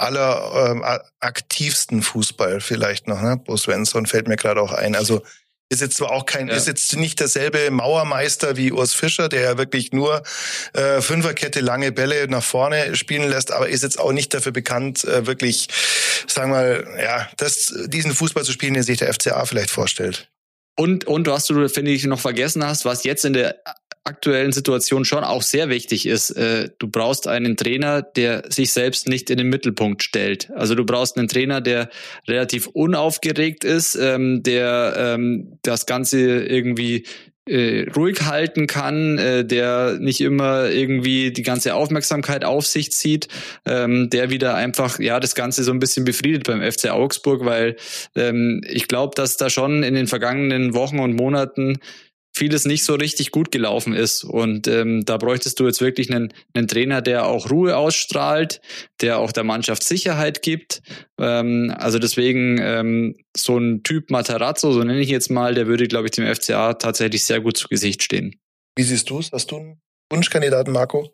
aktivsten Fußball vielleicht noch, ne? Bo Svensson fällt mir gerade auch ein, also ist jetzt zwar auch ist jetzt nicht derselbe Mauermeister wie Urs Fischer, der ja wirklich nur Fünferkette, lange Bälle nach vorne spielen lässt, aber ist jetzt auch nicht dafür bekannt, wirklich, sagen wir mal, diesen Fußball zu spielen, den sich der FCA vielleicht vorstellt. Und was du, finde ich, noch vergessen hast, was jetzt in der aktuellen Situation schon auch sehr wichtig ist, du brauchst einen Trainer, der sich selbst nicht in den Mittelpunkt stellt. Also du brauchst einen Trainer, der relativ unaufgeregt ist, der das Ganze irgendwie ruhig halten kann, der nicht immer irgendwie die ganze Aufmerksamkeit auf sich zieht, der wieder einfach das Ganze so ein bisschen befriedet beim FC Augsburg, weil ich glaube, dass da schon in den vergangenen Wochen und Monaten vieles nicht so richtig gut gelaufen ist. Und da bräuchtest du jetzt wirklich einen Trainer, der auch Ruhe ausstrahlt, der auch der Mannschaft Sicherheit gibt. Also deswegen so ein Typ Matarazzo, so nenne ich jetzt mal, der würde, glaube ich, dem FCA tatsächlich sehr gut zu Gesicht stehen. Wie siehst du es? Hast du einen Wunschkandidaten, Marco?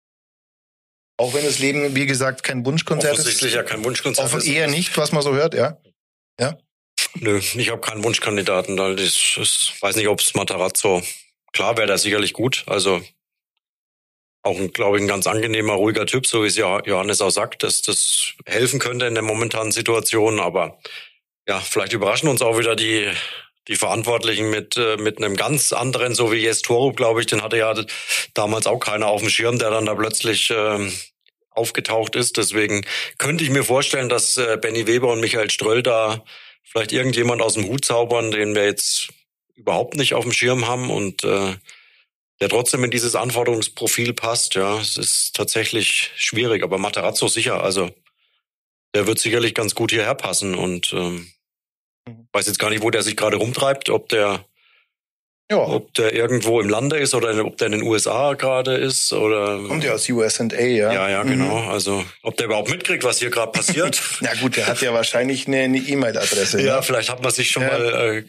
Auch wenn das Leben, wie gesagt, kein Wunschkonzert ist. Offensichtlich ja kein Wunschkonzert ist. Eher nicht, was man so hört, ja? Ja? Nö, ich habe keinen Wunschkandidaten. Ich weiß nicht, ob es Matarazzo, klar wäre der sicherlich gut. Also auch, glaube ich, ein ganz angenehmer, ruhiger Typ, so wie es Johannes auch sagt, dass das helfen könnte in der momentanen Situation. Aber ja, vielleicht überraschen uns auch wieder die Verantwortlichen mit einem ganz anderen, so wie Jes Torup, glaube ich, den hatte ja damals auch keiner auf dem Schirm, der dann da plötzlich aufgetaucht ist. Deswegen könnte ich mir vorstellen, dass Benny Weber und Michael Ströll da vielleicht irgendjemand aus dem Hut zaubern, den wir jetzt überhaupt nicht auf dem Schirm haben und der trotzdem in dieses Anforderungsprofil passt. Ja, es ist tatsächlich schwierig, aber Matarazzo sicher, also der wird sicherlich ganz gut hierher passen und weiß jetzt gar nicht, wo der sich gerade rumtreibt, ob der Ja. Ob der irgendwo im Lande ist oder ob der in den USA gerade ist oder. Kommt ja aus USA, ja. Ja, genau. Also ob der überhaupt mitkriegt, was hier gerade passiert. Na gut, der hat ja wahrscheinlich eine E-Mail-Adresse. Ja, ne? vielleicht hat man sich schon mal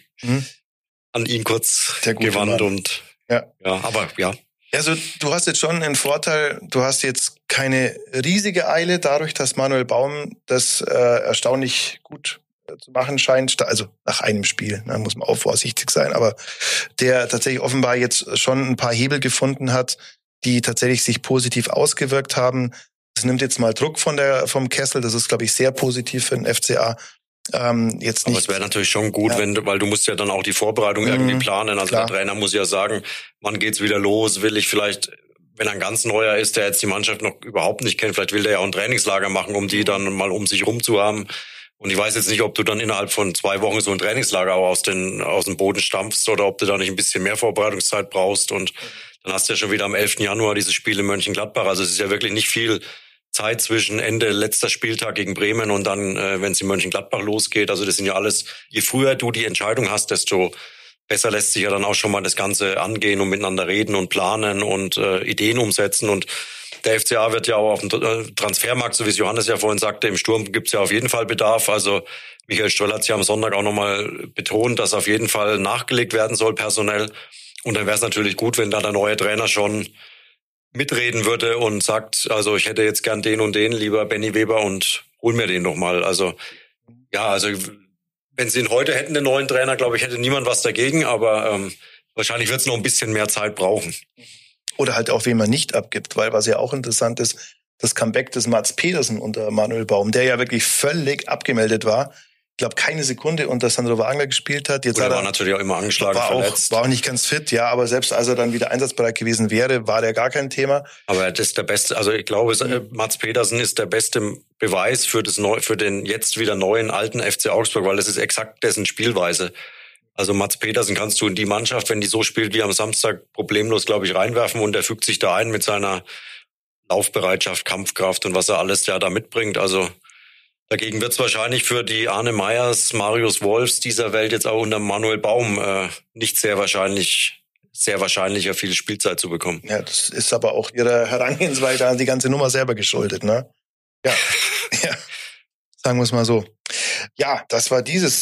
an ihn kurz gewandt und aber ja. Also du hast jetzt schon einen Vorteil, du hast jetzt keine riesige Eile dadurch, dass Manuel Baum das erstaunlich gut zu machen scheint, also nach einem Spiel, da muss man auch vorsichtig sein, aber der tatsächlich offenbar jetzt schon ein paar Hebel gefunden hat, die tatsächlich sich positiv ausgewirkt haben. Das nimmt jetzt mal Druck vom Kessel, das ist, glaube ich, sehr positiv für den FCA. Aber es wäre natürlich schon gut, weil du musst ja dann auch die Vorbereitung irgendwie planen. Also klar. Der Trainer muss ja sagen, wann geht's wieder los? Will ich vielleicht, wenn er ein ganz neuer ist, der jetzt die Mannschaft noch überhaupt nicht kennt, vielleicht will der ja auch ein Trainingslager machen, um die dann mal um sich rum zu haben. Und ich weiß jetzt nicht, ob du dann innerhalb von 2 Wochen so ein Trainingslager auch aus dem Boden stampfst oder ob du da nicht ein bisschen mehr Vorbereitungszeit brauchst. Und dann hast du ja schon wieder am 11. Januar dieses Spiel in Mönchengladbach. Also es ist ja wirklich nicht viel Zeit zwischen Ende letzter Spieltag gegen Bremen und dann, wenn es in Mönchengladbach losgeht. Also das sind ja alles, je früher du die Entscheidung hast, desto besser lässt sich ja dann auch schon mal das Ganze angehen und miteinander reden und planen und Ideen umsetzen. Und der FCA wird ja auch auf dem Transfermarkt, so wie es Johannes ja vorhin sagte, im Sturm gibt's ja auf jeden Fall Bedarf. Also Michael Ströll hat es ja am Sonntag auch nochmal betont, dass auf jeden Fall nachgelegt werden soll personell. Und dann wäre es natürlich gut, wenn da der neue Trainer schon mitreden würde und sagt, also ich hätte jetzt gern den und den, lieber Benny Weber, und hol mir den doch mal. Also ja, also wenn sie ihn heute hätten, den neuen Trainer, glaube ich, hätte niemand was dagegen, aber wahrscheinlich wird es noch ein bisschen mehr Zeit brauchen. Oder halt auch, wen man nicht abgibt, weil was ja auch interessant ist, das Comeback des Mads Pedersen unter Manuel Baum, der ja wirklich völlig abgemeldet war. Ich glaube, keine Sekunde unter Sandro Wagner gespielt hat. Jetzt er war natürlich auch immer angeschlagen, verletzt. War auch nicht ganz fit, ja, aber selbst als er dann wieder einsatzbereit gewesen wäre, war der gar kein Thema. Aber das ist der beste, also ich glaube, Mads Pedersen ist der beste Beweis für den jetzt wieder neuen alten FC Augsburg, weil das ist exakt dessen Spielweise. Also Mads Pedersen kannst du in die Mannschaft, wenn die so spielt wie am Samstag, problemlos, glaube ich, reinwerfen und er fügt sich da ein mit seiner Laufbereitschaft, Kampfkraft und was er alles da mitbringt. Also dagegen wird es wahrscheinlich für die Arne Meyers, Marius Wolfs dieser Welt jetzt auch unter Manuel Baum nicht sehr wahrscheinlicher viel Spielzeit zu bekommen. Ja, das ist aber auch ihrer Herangehensweise an die ganze Nummer selber geschuldet, ne? Ja, ja. Sagen wir es mal so. Ja, das war dieses.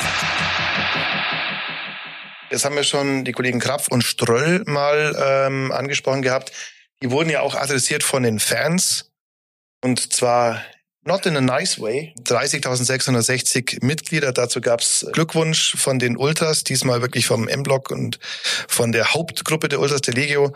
Jetzt haben wir schon die Kollegen Krapf und Ströll mal angesprochen gehabt. Die wurden ja auch adressiert von den Fans. Und zwar not in a nice way. 30.660 Mitglieder. Dazu gab's Glückwunsch von den Ultras. Diesmal wirklich vom M-Block und von der Hauptgruppe der Ultras, der Legio.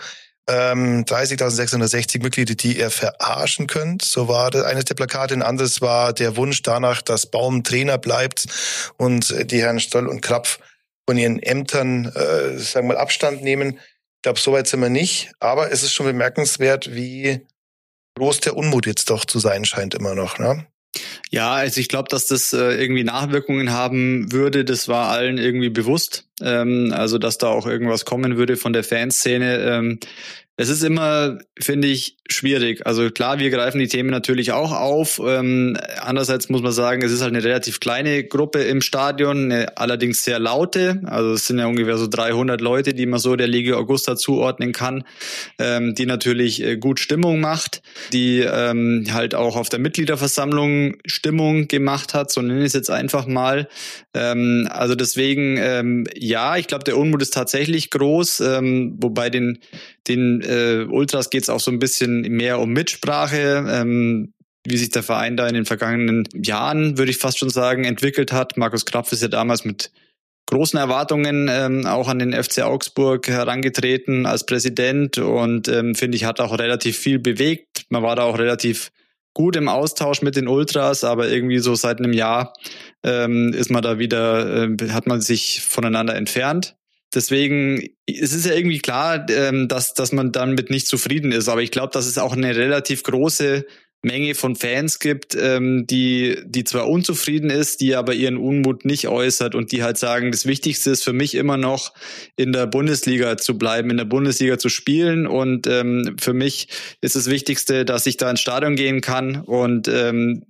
30.660 Mitglieder, die ihr verarschen könnt. So war das eines der Plakate. Ein anderes war der Wunsch danach, dass Baum Trainer bleibt und die Herren Ströll und Krapf von ihren Ämtern, sagen wir mal, Abstand nehmen. Ich glaube, so weit sind wir nicht. Aber es ist schon bemerkenswert, wie groß der Unmut jetzt doch zu sein scheint immer noch, ne? Ja, also ich glaube, dass das irgendwie Nachwirkungen haben würde, das war allen irgendwie bewusst. Also, dass da auch irgendwas kommen würde von der Fanszene. Es ist immer, finde ich, schwierig. Also klar, wir greifen die Themen natürlich auch auf. Andererseits muss man sagen, es ist halt eine relativ kleine Gruppe im Stadion, eine allerdings sehr laute. Also es sind ja ungefähr so 300 Leute, die man so der Legio Augusta zuordnen kann, die natürlich gut Stimmung macht, die halt auch auf der Mitgliederversammlung Stimmung gemacht hat, so nenne ich es jetzt einfach mal. Also deswegen, ja, ich glaube, der Unmut ist tatsächlich groß, wobei den Ultras geht es auch so ein bisschen mehr um Mitsprache, wie sich der Verein da in den vergangenen Jahren, würde ich fast schon sagen, entwickelt hat. Markus Krapf ist ja damals mit großen Erwartungen auch an den FC Augsburg herangetreten als Präsident und finde ich, hat auch relativ viel bewegt. Man war da auch relativ gut im Austausch mit den Ultras, aber irgendwie so seit einem Jahr ist man da wieder, hat man sich voneinander entfernt. Deswegen, es ist ja irgendwie klar, dass man damit nicht zufrieden ist. Aber ich glaube, dass es auch eine relativ große Menge von Fans gibt, die zwar unzufrieden ist, die aber ihren Unmut nicht äußert und die halt sagen, das Wichtigste ist für mich immer noch, in der Bundesliga zu bleiben, in der Bundesliga zu spielen. Und für mich ist das Wichtigste, dass ich da ins Stadion gehen kann und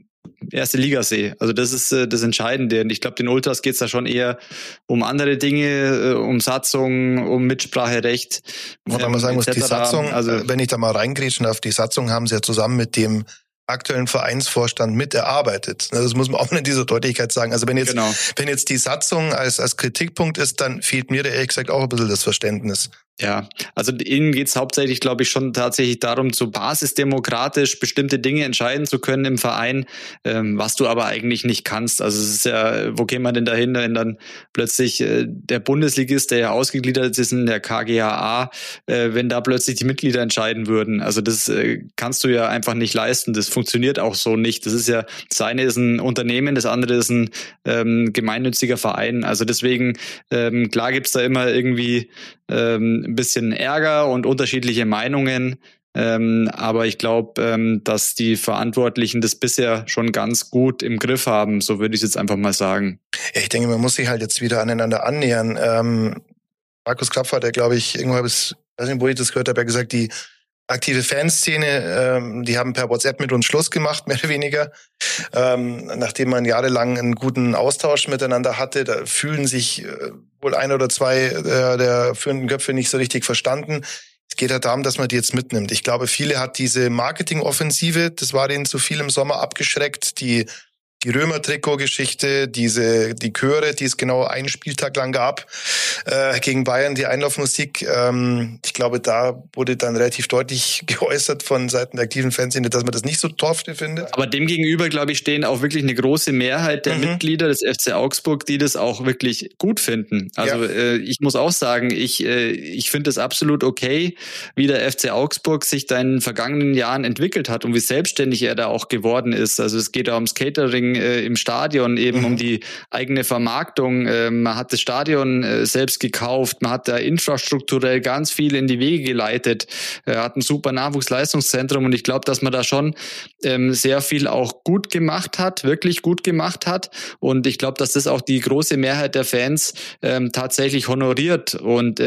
erste Liga sehe. Also das ist das Entscheidende. Und ich glaube, den Ultras geht's da schon eher um andere Dinge, um Satzung, um Mitspracherecht. Wobei man sagen muss, die Satzung, also wenn ich da mal reingrätschen darf, die Satzung haben sie ja zusammen mit dem aktuellen Vereinsvorstand mit erarbeitet. Das muss man auch in dieser Deutlichkeit sagen. Also wenn jetzt die Satzung als Kritikpunkt ist, dann fehlt mir da ehrlich gesagt auch ein bisschen das Verständnis. Ja, also ihnen geht's hauptsächlich, glaube ich, schon tatsächlich darum, so basisdemokratisch bestimmte Dinge entscheiden zu können im Verein, was du aber eigentlich nicht kannst. Also es ist ja, wo gehen wir denn dahin, wenn dann plötzlich der Bundesligist, der ja ausgegliedert ist in der KGaA, wenn da plötzlich die Mitglieder entscheiden würden. Also das kannst du ja einfach nicht leisten. Das funktioniert auch so nicht. Das ist ja, das eine ist ein Unternehmen, das andere ist ein gemeinnütziger Verein. Also deswegen, klar gibt's da immer irgendwie ein bisschen Ärger und unterschiedliche Meinungen. Aber ich glaube, dass die Verantwortlichen das bisher schon ganz gut im Griff haben. So würde ich es jetzt einfach mal sagen. Ja, ich denke, man muss sich halt jetzt wieder aneinander annähern. Markus Krapfer, der glaube ich, irgendwo weiß nicht, wo ich das gehört habe, hat gesagt, die aktive Fanszene, die haben per WhatsApp mit uns Schluss gemacht, mehr oder weniger. Nachdem man jahrelang einen guten Austausch miteinander hatte, da fühlen sich wohl ein oder zwei der führenden Köpfe nicht so richtig verstanden. Es geht halt darum, dass man die jetzt mitnimmt. Ich glaube, viele hat diese Marketingoffensive, das war denen zu viel im Sommer abgeschreckt, die Römer-Trikot-Geschichte, die Chöre, die es genau einen Spieltag lang gab, gegen Bayern, die Einlaufmusik. Ich glaube, da wurde dann relativ deutlich geäußert von Seiten der aktiven Fanszene, dass man das nicht so toll findet. Aber demgegenüber, glaube ich, stehen auch wirklich eine große Mehrheit der Mitglieder des FC Augsburg, die das auch wirklich gut finden. Also ich muss auch sagen, ich finde es absolut okay, wie der FC Augsburg sich da in den vergangenen Jahren entwickelt hat und wie selbstständig er da auch geworden ist. Also es geht da ums Catering im Stadion, eben um die eigene Vermarktung. Man hat das Stadion selbst gekauft, man hat da infrastrukturell ganz viel in die Wege geleitet, hat ein super Nachwuchsleistungszentrum und ich glaube, dass man da schon sehr viel auch gut gemacht hat, wirklich gut gemacht hat und ich glaube, dass das auch die große Mehrheit der Fans tatsächlich honoriert und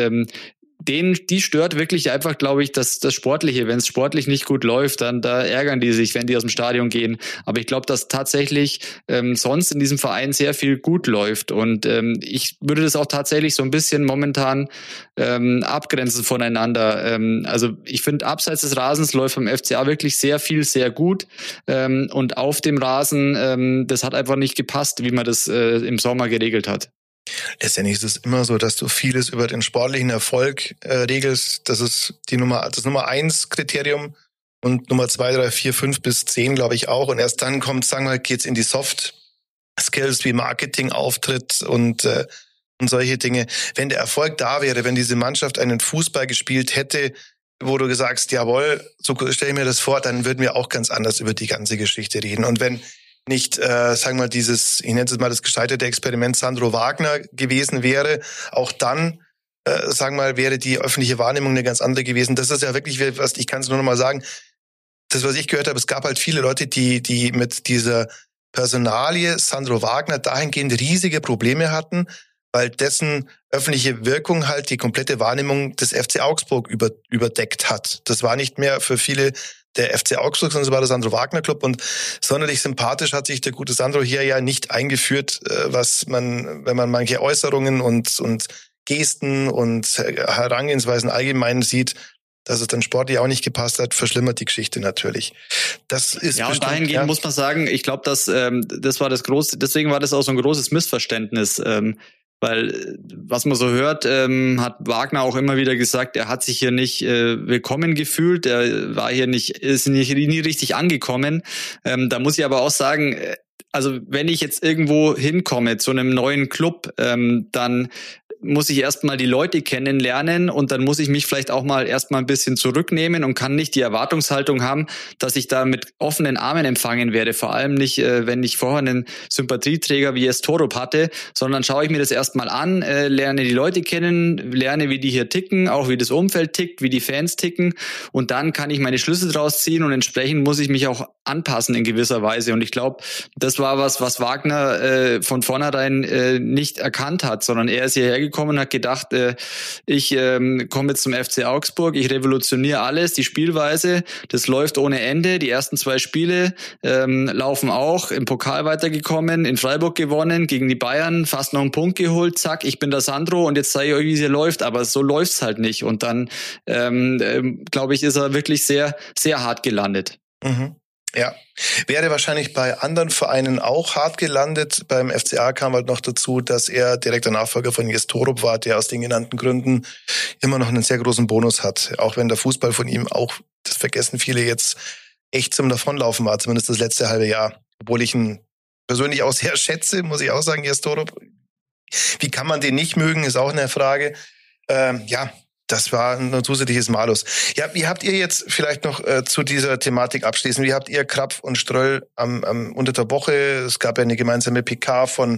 die stört wirklich einfach, glaube ich, das Sportliche. Wenn es sportlich nicht gut läuft, dann da ärgern die sich, wenn die aus dem Stadion gehen. Aber ich glaube, dass tatsächlich sonst in diesem Verein sehr viel gut läuft. Und ich würde das auch tatsächlich so ein bisschen momentan abgrenzen voneinander. Also ich finde, abseits des Rasens läuft beim FCA wirklich sehr viel, sehr gut. Und auf dem Rasen, das hat einfach nicht gepasst, wie man das im Sommer geregelt hat. Letztendlich ist es immer so, dass du vieles über den sportlichen Erfolg regelst. Das ist das Nummer 1 Kriterium und Nummer 2, 3, 4, 5 bis 10, glaube ich auch. Und erst dann geht's in die Soft Skills wie Marketing, Auftritt und solche Dinge. Wenn der Erfolg da wäre, wenn diese Mannschaft einen Fußball gespielt hätte, wo du sagst, jawohl, so stell ich mir das vor, dann würden wir auch ganz anders über die ganze Geschichte reden. Und wenn nicht, sagen wir mal, ich nenne es mal das gescheiterte Experiment Sandro Wagner gewesen wäre, auch dann, sagen wir mal, wäre die öffentliche Wahrnehmung eine ganz andere gewesen. Das ist ja wirklich, ich kann es nur noch mal sagen, das, was ich gehört habe, es gab halt viele Leute, die mit dieser Personalie Sandro Wagner dahingehend riesige Probleme hatten, weil dessen öffentliche Wirkung halt die komplette Wahrnehmung des FC Augsburg überdeckt hat. Das war nicht mehr für viele der FC Augsburg, sondern es war der Sandro Wagner Club und sonderlich sympathisch hat sich der gute Sandro hier ja nicht eingeführt, wenn man manche Äußerungen und Gesten und Herangehensweisen allgemein sieht, dass es dann sportlich auch nicht gepasst hat, verschlimmert die Geschichte natürlich. Das ist ja, und dahingehend muss man sagen, ich glaube, dass das war das große, deswegen war das auch so ein großes Missverständnis, weil was man so hört, hat Wagner auch immer wieder gesagt, er hat sich hier nicht willkommen gefühlt, er war hier ist nie richtig angekommen. Da muss ich aber auch sagen, also wenn ich jetzt irgendwo hinkomme zu einem neuen Club, dann muss ich erstmal die Leute kennenlernen und dann muss ich mich vielleicht auch mal erstmal ein bisschen zurücknehmen und kann nicht die Erwartungshaltung haben, dass ich da mit offenen Armen empfangen werde. Vor allem nicht, wenn ich vorher einen Sympathieträger wie Torup hatte, sondern schaue ich mir das erstmal an, lerne die Leute kennen, lerne, wie die hier ticken, auch wie das Umfeld tickt, wie die Fans ticken und dann kann ich meine Schlüsse draus ziehen und entsprechend muss ich mich auch anpassen in gewisser Weise. Und ich glaube, das war was Wagner von vornherein nicht erkannt hat, sondern er ist hierher gekommen gekommen und hat gedacht, ich komme jetzt zum FC Augsburg, ich revolutioniere alles, die Spielweise, das läuft ohne Ende. Die ersten 2 Spiele laufen auch, im Pokal weitergekommen, in Freiburg gewonnen, gegen die Bayern fast noch einen Punkt geholt, zack, ich bin der Sandro und jetzt zeige ich euch, wie es hier läuft. Aber so läuft's halt nicht. Und dann, glaube ich, ist er wirklich sehr, sehr hart gelandet. Mhm. Ja, wäre wahrscheinlich bei anderen Vereinen auch hart gelandet. Beim FCA kam halt noch dazu, dass er direkter Nachfolger von Jes Torup war, der aus den genannten Gründen immer noch einen sehr großen Bonus hat. Auch wenn der Fußball von ihm auch, das vergessen viele jetzt, echt zum Davonlaufen war, zumindest das letzte halbe Jahr. Obwohl ich ihn persönlich auch sehr schätze, muss ich auch sagen, Jes Torup. Wie kann man den nicht mögen, ist auch eine Frage. Ja, das war ein zusätzliches Malus. Ja, wie habt ihr jetzt vielleicht noch zu dieser Thematik abschließend, wie habt ihr Krapf und Ströll unter der Woche, es gab ja eine gemeinsame PK von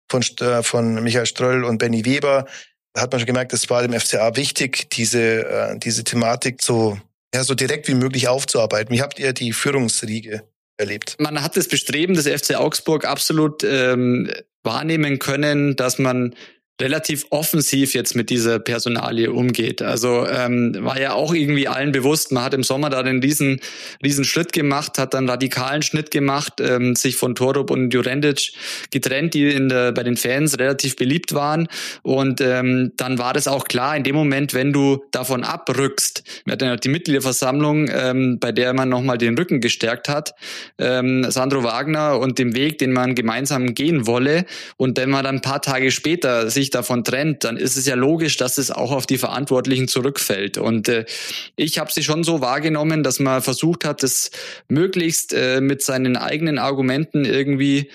Michael Ströll und Benny Weber, da hat man schon gemerkt, es war dem FCA wichtig, diese Thematik so direkt wie möglich aufzuarbeiten. Wie habt ihr die Führungsriege erlebt? Man hat das Bestreben des FC Augsburg absolut wahrnehmen können, dass man relativ offensiv jetzt mit dieser Personalie umgeht. Also war ja auch irgendwie allen bewusst, man hat im Sommer da den riesen Schritt gemacht, hat dann radikalen Schritt gemacht, sich von Torup und Jurendic getrennt, die bei den Fans relativ beliebt waren. Und dann war das auch klar, in dem Moment, wenn du davon abrückst, wir hatten ja die Mitgliederversammlung, bei der man nochmal den Rücken gestärkt hat, Sandro Wagner und dem Weg, den man gemeinsam gehen wolle. Und wenn man dann ein paar Tage später sich davon trennt, dann ist es ja logisch, dass es auch auf die Verantwortlichen zurückfällt. Und ich habe sie schon so wahrgenommen, dass man versucht hat, das möglichst mit seinen eigenen Argumenten irgendwie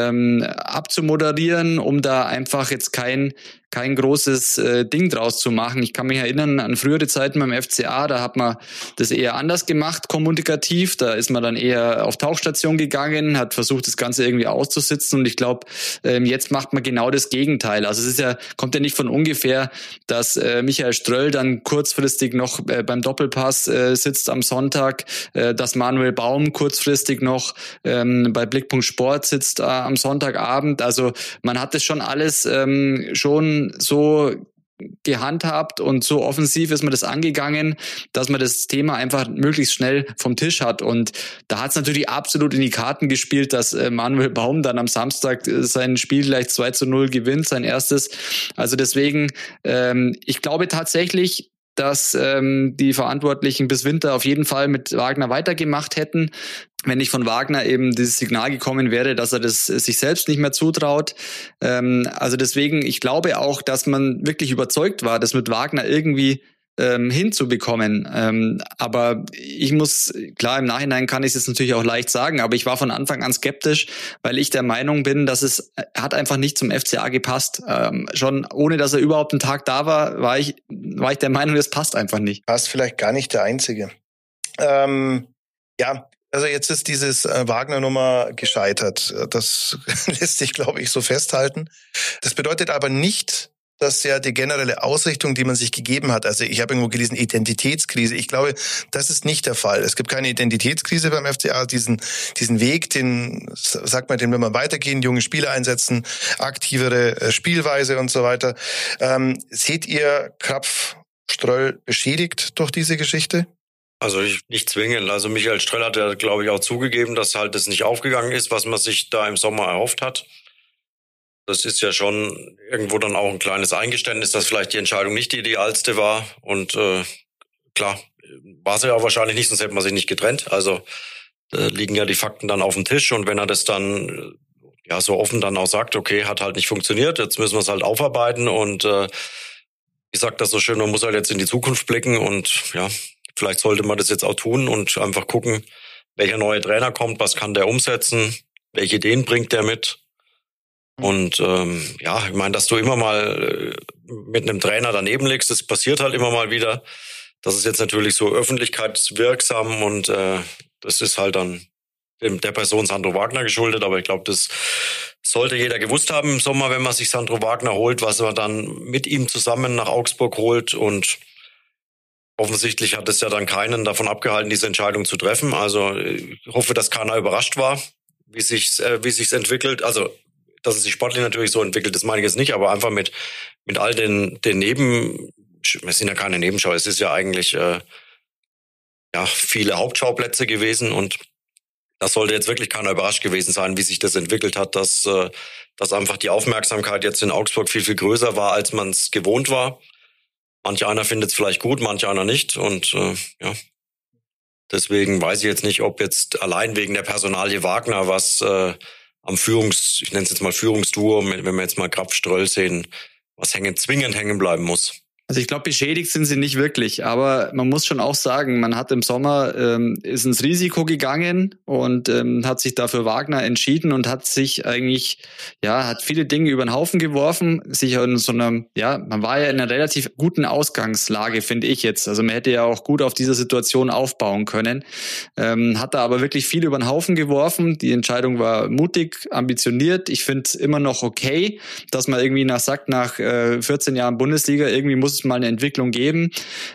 abzumoderieren, um da einfach jetzt kein großes Ding draus zu machen. Ich kann mich erinnern an frühere Zeiten beim FCA, da hat man das eher anders gemacht, kommunikativ. Da ist man dann eher auf Tauchstation gegangen, hat versucht, das Ganze irgendwie auszusitzen. Und ich glaube, jetzt macht man genau das Gegenteil. Also es kommt ja nicht von ungefähr, dass Michael Ströll dann kurzfristig noch beim Doppelpass sitzt am Sonntag, dass Manuel Baum kurzfristig noch bei Blickpunkt Sport sitzt am Sonntagabend. Also man hat das schon alles schon so gehandhabt und so offensiv ist man das angegangen, dass man das Thema einfach möglichst schnell vom Tisch hat. Und da hat es natürlich absolut in die Karten gespielt, dass Manuel Baum dann am Samstag sein Spiel gleich 2-0 gewinnt, sein erstes. Also deswegen, ich glaube tatsächlich, dass die Verantwortlichen bis Winter auf jeden Fall mit Wagner weitergemacht hätten, wenn nicht von Wagner eben dieses Signal gekommen wäre, dass er das sich selbst nicht mehr zutraut. Also deswegen, ich glaube auch, dass man wirklich überzeugt war, das mit Wagner irgendwie hinzubekommen. Aber ich muss, klar, im Nachhinein kann ich es jetzt natürlich auch leicht sagen, aber ich war von Anfang an skeptisch, weil ich der Meinung bin, dass es hat einfach nicht zum FCA gepasst. Schon ohne, dass er überhaupt einen Tag da war ich der Meinung, das passt einfach nicht. Warst vielleicht gar nicht der Einzige. Ja, also jetzt ist dieses Wagner-Nummer gescheitert. Das lässt sich, glaube ich, so festhalten. Das bedeutet aber nicht, dass ja die generelle Ausrichtung, die man sich gegeben hat, also ich habe irgendwo gelesen, Identitätskrise. Ich glaube, das ist nicht der Fall. Es gibt keine Identitätskrise beim FCA. Diesen Weg, den will man weitergehen, junge Spieler einsetzen, aktivere Spielweise und so weiter. Seht ihr Krapf, Ströll beschädigt durch diese Geschichte? Also nicht zwingend. Also Michael Ströll hat ja, glaube ich, auch zugegeben, dass halt das nicht aufgegangen ist, was man sich da im Sommer erhofft hat. Das ist ja schon irgendwo dann auch ein kleines Eingeständnis, dass vielleicht die Entscheidung nicht die idealste war. Und klar, war sie ja wahrscheinlich nicht, sonst hätte man sich nicht getrennt. Also liegen ja die Fakten dann auf dem Tisch. Und wenn er das dann so offen dann auch sagt, okay, hat halt nicht funktioniert, jetzt müssen wir es halt aufarbeiten. Und ich sag das so schön, man muss halt jetzt in die Zukunft blicken. Und ja, vielleicht sollte man das jetzt auch tun und einfach gucken, welcher neue Trainer kommt, was kann der umsetzen, welche Ideen bringt der mit. Und ich meine, dass du immer mal mit einem Trainer daneben liegst, das passiert halt immer mal wieder. Das ist jetzt natürlich so öffentlichkeitswirksam und das ist halt dann der Person Sandro Wagner geschuldet. Aber ich glaube, das sollte jeder gewusst haben im Sommer, wenn man sich Sandro Wagner holt, was man dann mit ihm zusammen nach Augsburg holt. Und offensichtlich hat es ja dann keinen davon abgehalten, diese Entscheidung zu treffen. Also ich hoffe, dass keiner überrascht war, wie sich's entwickelt. Also dass es sich sportlich natürlich so entwickelt, das meine ich jetzt nicht, aber einfach mit all den es sind ja keine Nebenschau, es ist ja eigentlich viele Hauptschauplätze gewesen und das sollte jetzt wirklich keiner überrascht gewesen sein, wie sich das entwickelt hat, dass einfach die Aufmerksamkeit jetzt in Augsburg viel, viel größer war, als man es gewohnt war. Manch einer findet es vielleicht gut, manch einer nicht und deswegen weiß ich jetzt nicht, ob jetzt allein wegen der Personalie Wagner was am ich nenne es jetzt mal Führungsduo, wenn wir jetzt mal Krapf-Ströll sehen, was zwingend hängen bleiben muss. Also ich glaube, beschädigt sind sie nicht wirklich, aber man muss schon auch sagen, man hat im Sommer ist ins Risiko gegangen und hat sich dafür Wagner entschieden und hat sich eigentlich, hat viele Dinge über den Haufen geworfen, sich in so einer, man war ja in einer relativ guten Ausgangslage, finde ich jetzt. Also man hätte ja auch gut auf dieser Situation aufbauen können, hat da aber wirklich viel über den Haufen geworfen. Die Entscheidung war mutig, ambitioniert. Ich finde es immer noch okay, dass man irgendwie nach 14 Jahren Bundesliga irgendwie muss mal eine Entwicklung geben.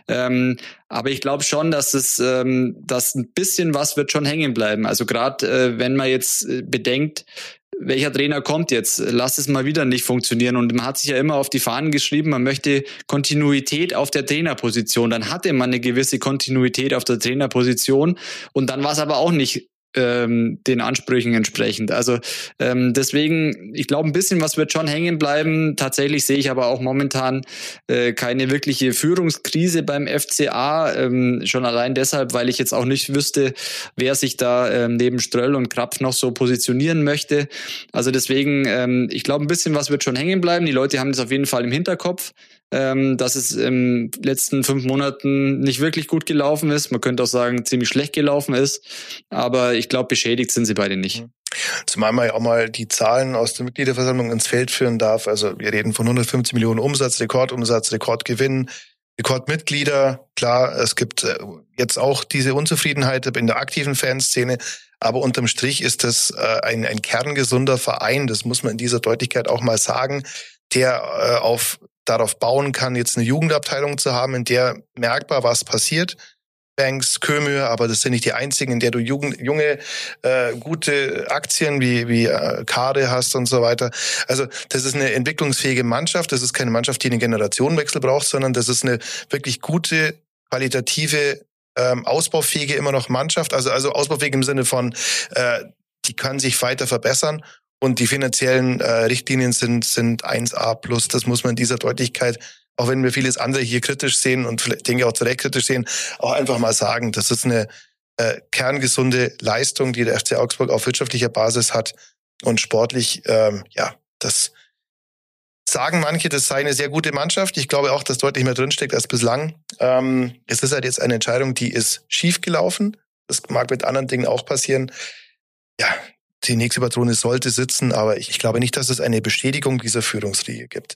Aber ich glaube schon, dass dass ein bisschen was wird schon hängen bleiben. Also gerade wenn man jetzt bedenkt, welcher Trainer kommt jetzt, lass es mal wieder nicht funktionieren. Und man hat sich ja immer auf die Fahnen geschrieben, man möchte Kontinuität auf der Trainerposition. Dann hatte man eine gewisse Kontinuität auf der Trainerposition und dann war es aber auch nicht den Ansprüchen entsprechend. Also deswegen, ich glaube, ein bisschen was wird schon hängen bleiben. Tatsächlich sehe ich aber auch momentan keine wirkliche Führungskrise beim FCA. Schon allein deshalb, weil ich jetzt auch nicht wüsste, wer sich da neben Ströll und Krapf noch so positionieren möchte. Also deswegen, ich glaube, ein bisschen was wird schon hängen bleiben. Die Leute haben das auf jeden Fall im Hinterkopf, dass es in den letzten 5 Monaten nicht wirklich gut gelaufen ist. Man könnte auch sagen, ziemlich schlecht gelaufen ist. Aber ich glaube, beschädigt sind sie beide nicht. Zumal man ja auch mal die Zahlen aus der Mitgliederversammlung ins Feld führen darf. Also wir reden von 150 Millionen Umsatz, Rekordgewinn, Rekordmitglieder. Klar, es gibt jetzt auch diese Unzufriedenheit in der aktiven Fanszene. Aber unterm Strich ist das ein kerngesunder Verein. Das muss man in dieser Deutlichkeit auch mal sagen, der darauf bauen kann, jetzt eine Jugendabteilung zu haben, in der merkbar was passiert. Banks, Kömür, aber das sind nicht die einzigen, in der du junge, gute Aktien wie Kade hast und so weiter. Also das ist eine entwicklungsfähige Mannschaft. Das ist keine Mannschaft, die einen Generationenwechsel braucht, sondern das ist eine wirklich gute, qualitative, ausbaufähige immer noch Mannschaft. Also ausbaufähig im Sinne von, die kann sich weiter verbessern. Und die finanziellen Richtlinien sind 1A+. Das muss man in dieser Deutlichkeit, auch wenn wir vieles andere hier kritisch sehen und vielleicht denke ich auch zu Recht kritisch sehen, auch einfach mal sagen, das ist eine kerngesunde Leistung, die der FC Augsburg auf wirtschaftlicher Basis hat und sportlich, das sagen manche, das sei eine sehr gute Mannschaft. Ich glaube auch, dass deutlich mehr drinsteckt als bislang. Es ist halt jetzt eine Entscheidung, die ist schief gelaufen. Das mag mit anderen Dingen auch passieren. Ja, die nächste Patrone sollte sitzen, aber ich glaube nicht, dass es eine Beschädigung dieser Führungsriege gibt.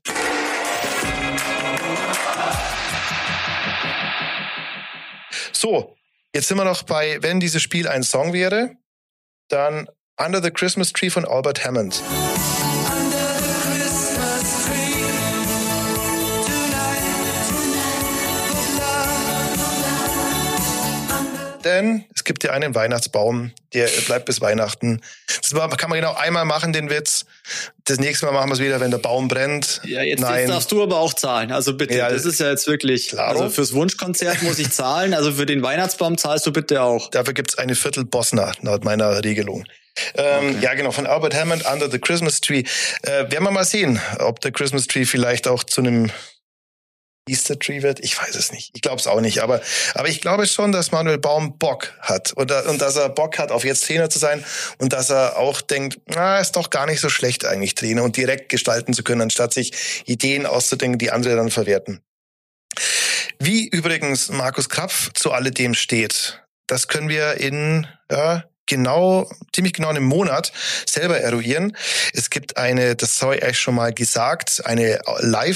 So, jetzt sind wir noch bei, wenn dieses Spiel ein Song wäre, dann Under the Christmas Tree von Albert Hammond. Denn es gibt ja einen Weihnachtsbaum, der bleibt bis Weihnachten. Das kann man genau einmal machen, den Witz. Das nächste Mal machen wir es wieder, wenn der Baum brennt. Ja, jetzt darfst du aber auch zahlen. Also bitte, ja, das ist ja jetzt wirklich, klaro. Also fürs Wunschkonzert muss ich zahlen, also für den Weihnachtsbaum zahlst du bitte auch. Dafür gibt's eine Viertel Bosner, laut meiner Regelung. Okay. Ja, genau, von Albert Hammond, Under the Christmas Tree. Werden wir mal sehen, ob der Christmas Tree vielleicht auch zu einem Easter Tree wird, ich weiß es nicht. Ich glaube es auch nicht. Aber ich glaube schon, dass Manuel Baum Bock hat. Und dass er Bock hat, auf jetzt Trainer zu sein. Und dass er auch denkt, ist doch gar nicht so schlecht eigentlich Trainer und direkt gestalten zu können, anstatt sich Ideen auszudenken, die andere dann verwerten. Wie übrigens Markus Krapf zu alledem steht, das können wir in ziemlich genau einem Monat selber eruieren. Es gibt das habe ich eigentlich schon mal gesagt, eine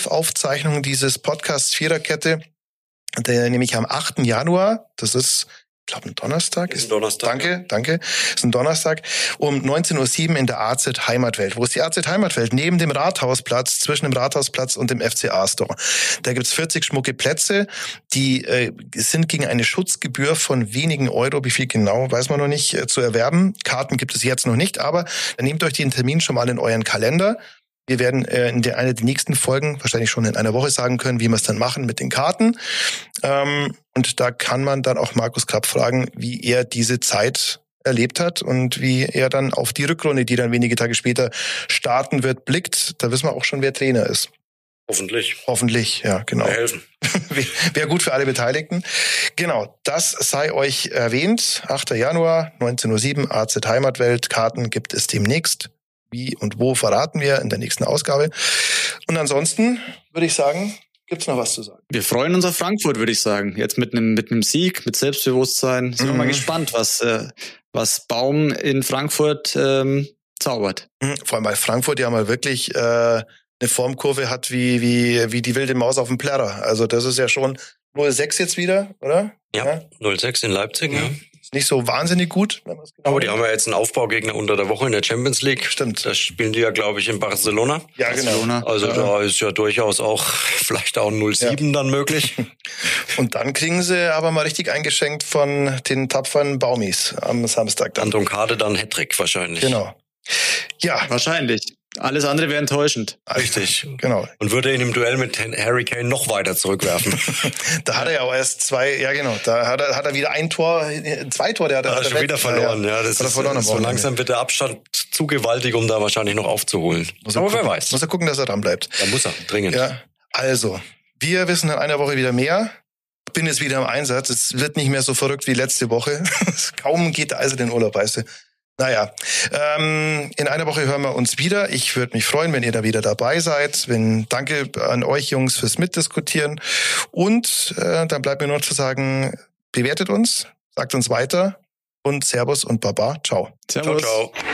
Live-Aufzeichnung dieses Podcasts Viererkette, der nämlich am 8. Januar, das ist Ich glaube, ein Donnerstag. Ist ein Donnerstag. Danke. Ist ein Donnerstag um 19:07 Uhr in der AZ Heimatwelt. Wo ist die AZ Heimatwelt? Neben dem Rathausplatz, zwischen dem Rathausplatz und dem FCA-Store. Da gibt's 40 schmucke Plätze, die sind gegen eine Schutzgebühr von wenigen Euro, wie viel genau, weiß man noch nicht, zu erwerben. Karten gibt es jetzt noch nicht, aber dann nehmt euch den Termin schon mal in euren Kalender. Wir werden in einer der nächsten Folgen, wahrscheinlich schon in einer Woche, sagen können, wie wir es dann machen mit den Karten. Und da kann man dann auch Markus Krapp fragen, wie er diese Zeit erlebt hat und wie er dann auf die Rückrunde, die dann wenige Tage später starten wird, blickt. Da wissen wir auch schon, wer Trainer ist. Hoffentlich, ja, genau. Helfen. Wäre gut für alle Beteiligten. Genau, das sei euch erwähnt. 8. Januar, 19:07 Uhr, AZ Heimatwelt. Karten gibt es demnächst. Wie und wo verraten wir in der nächsten Ausgabe. Und ansonsten würde ich sagen, gibt's noch was zu sagen? Wir freuen uns auf Frankfurt, würde ich sagen. Jetzt mit einem Sieg, mit Selbstbewusstsein. Sind wir mal gespannt, was Baum in Frankfurt zaubert. Vor allem, weil Frankfurt ja mal wirklich eine Formkurve hat wie die wilde Maus auf dem Plärrer. Also das ist ja schon 0-6 jetzt wieder, oder? Ja. 0-6 in Leipzig, ja. Nicht so wahnsinnig gut. Wenn man's genau aber die haben ja jetzt einen Aufbaugegner unter der Woche in der Champions League. Stimmt. Da spielen die ja, glaube ich, in Barcelona. Ja, genau. Also da ist ja durchaus auch vielleicht auch 0-7 dann möglich. Und dann kriegen sie aber mal richtig eingeschenkt von den tapferen Baumis am Samstag dann. Anton Kade dann Hattrick wahrscheinlich. Genau. Ja. Wahrscheinlich. Alles andere wäre enttäuschend. Richtig. Genau. Und würde ihn im Duell mit Harry Kane noch weiter zurückwerfen. Da hat er ja auch erst 2, ja genau, da hat er wieder 2 Tore, der hat er schon wieder verloren. Ja, das ist verloren so langsam wird der Abstand zu gewaltig, um da wahrscheinlich noch aufzuholen. Aber wer weiß. Muss er gucken, dass er dran bleibt. Da muss er, dringend. Ja, also, wir wissen in einer Woche wieder mehr. Ich bin jetzt wieder im Einsatz. Es wird nicht mehr so verrückt wie letzte Woche. Kaum geht der Eise den Urlaub, weißt du. Naja, in einer Woche hören wir uns wieder. Ich würde mich freuen, wenn ihr da wieder dabei seid. Danke an euch Jungs fürs Mitdiskutieren. Und dann bleibt mir nur zu sagen, bewertet uns, sagt uns weiter und Servus und Baba. Ciao. Servus. Ciao, ciao.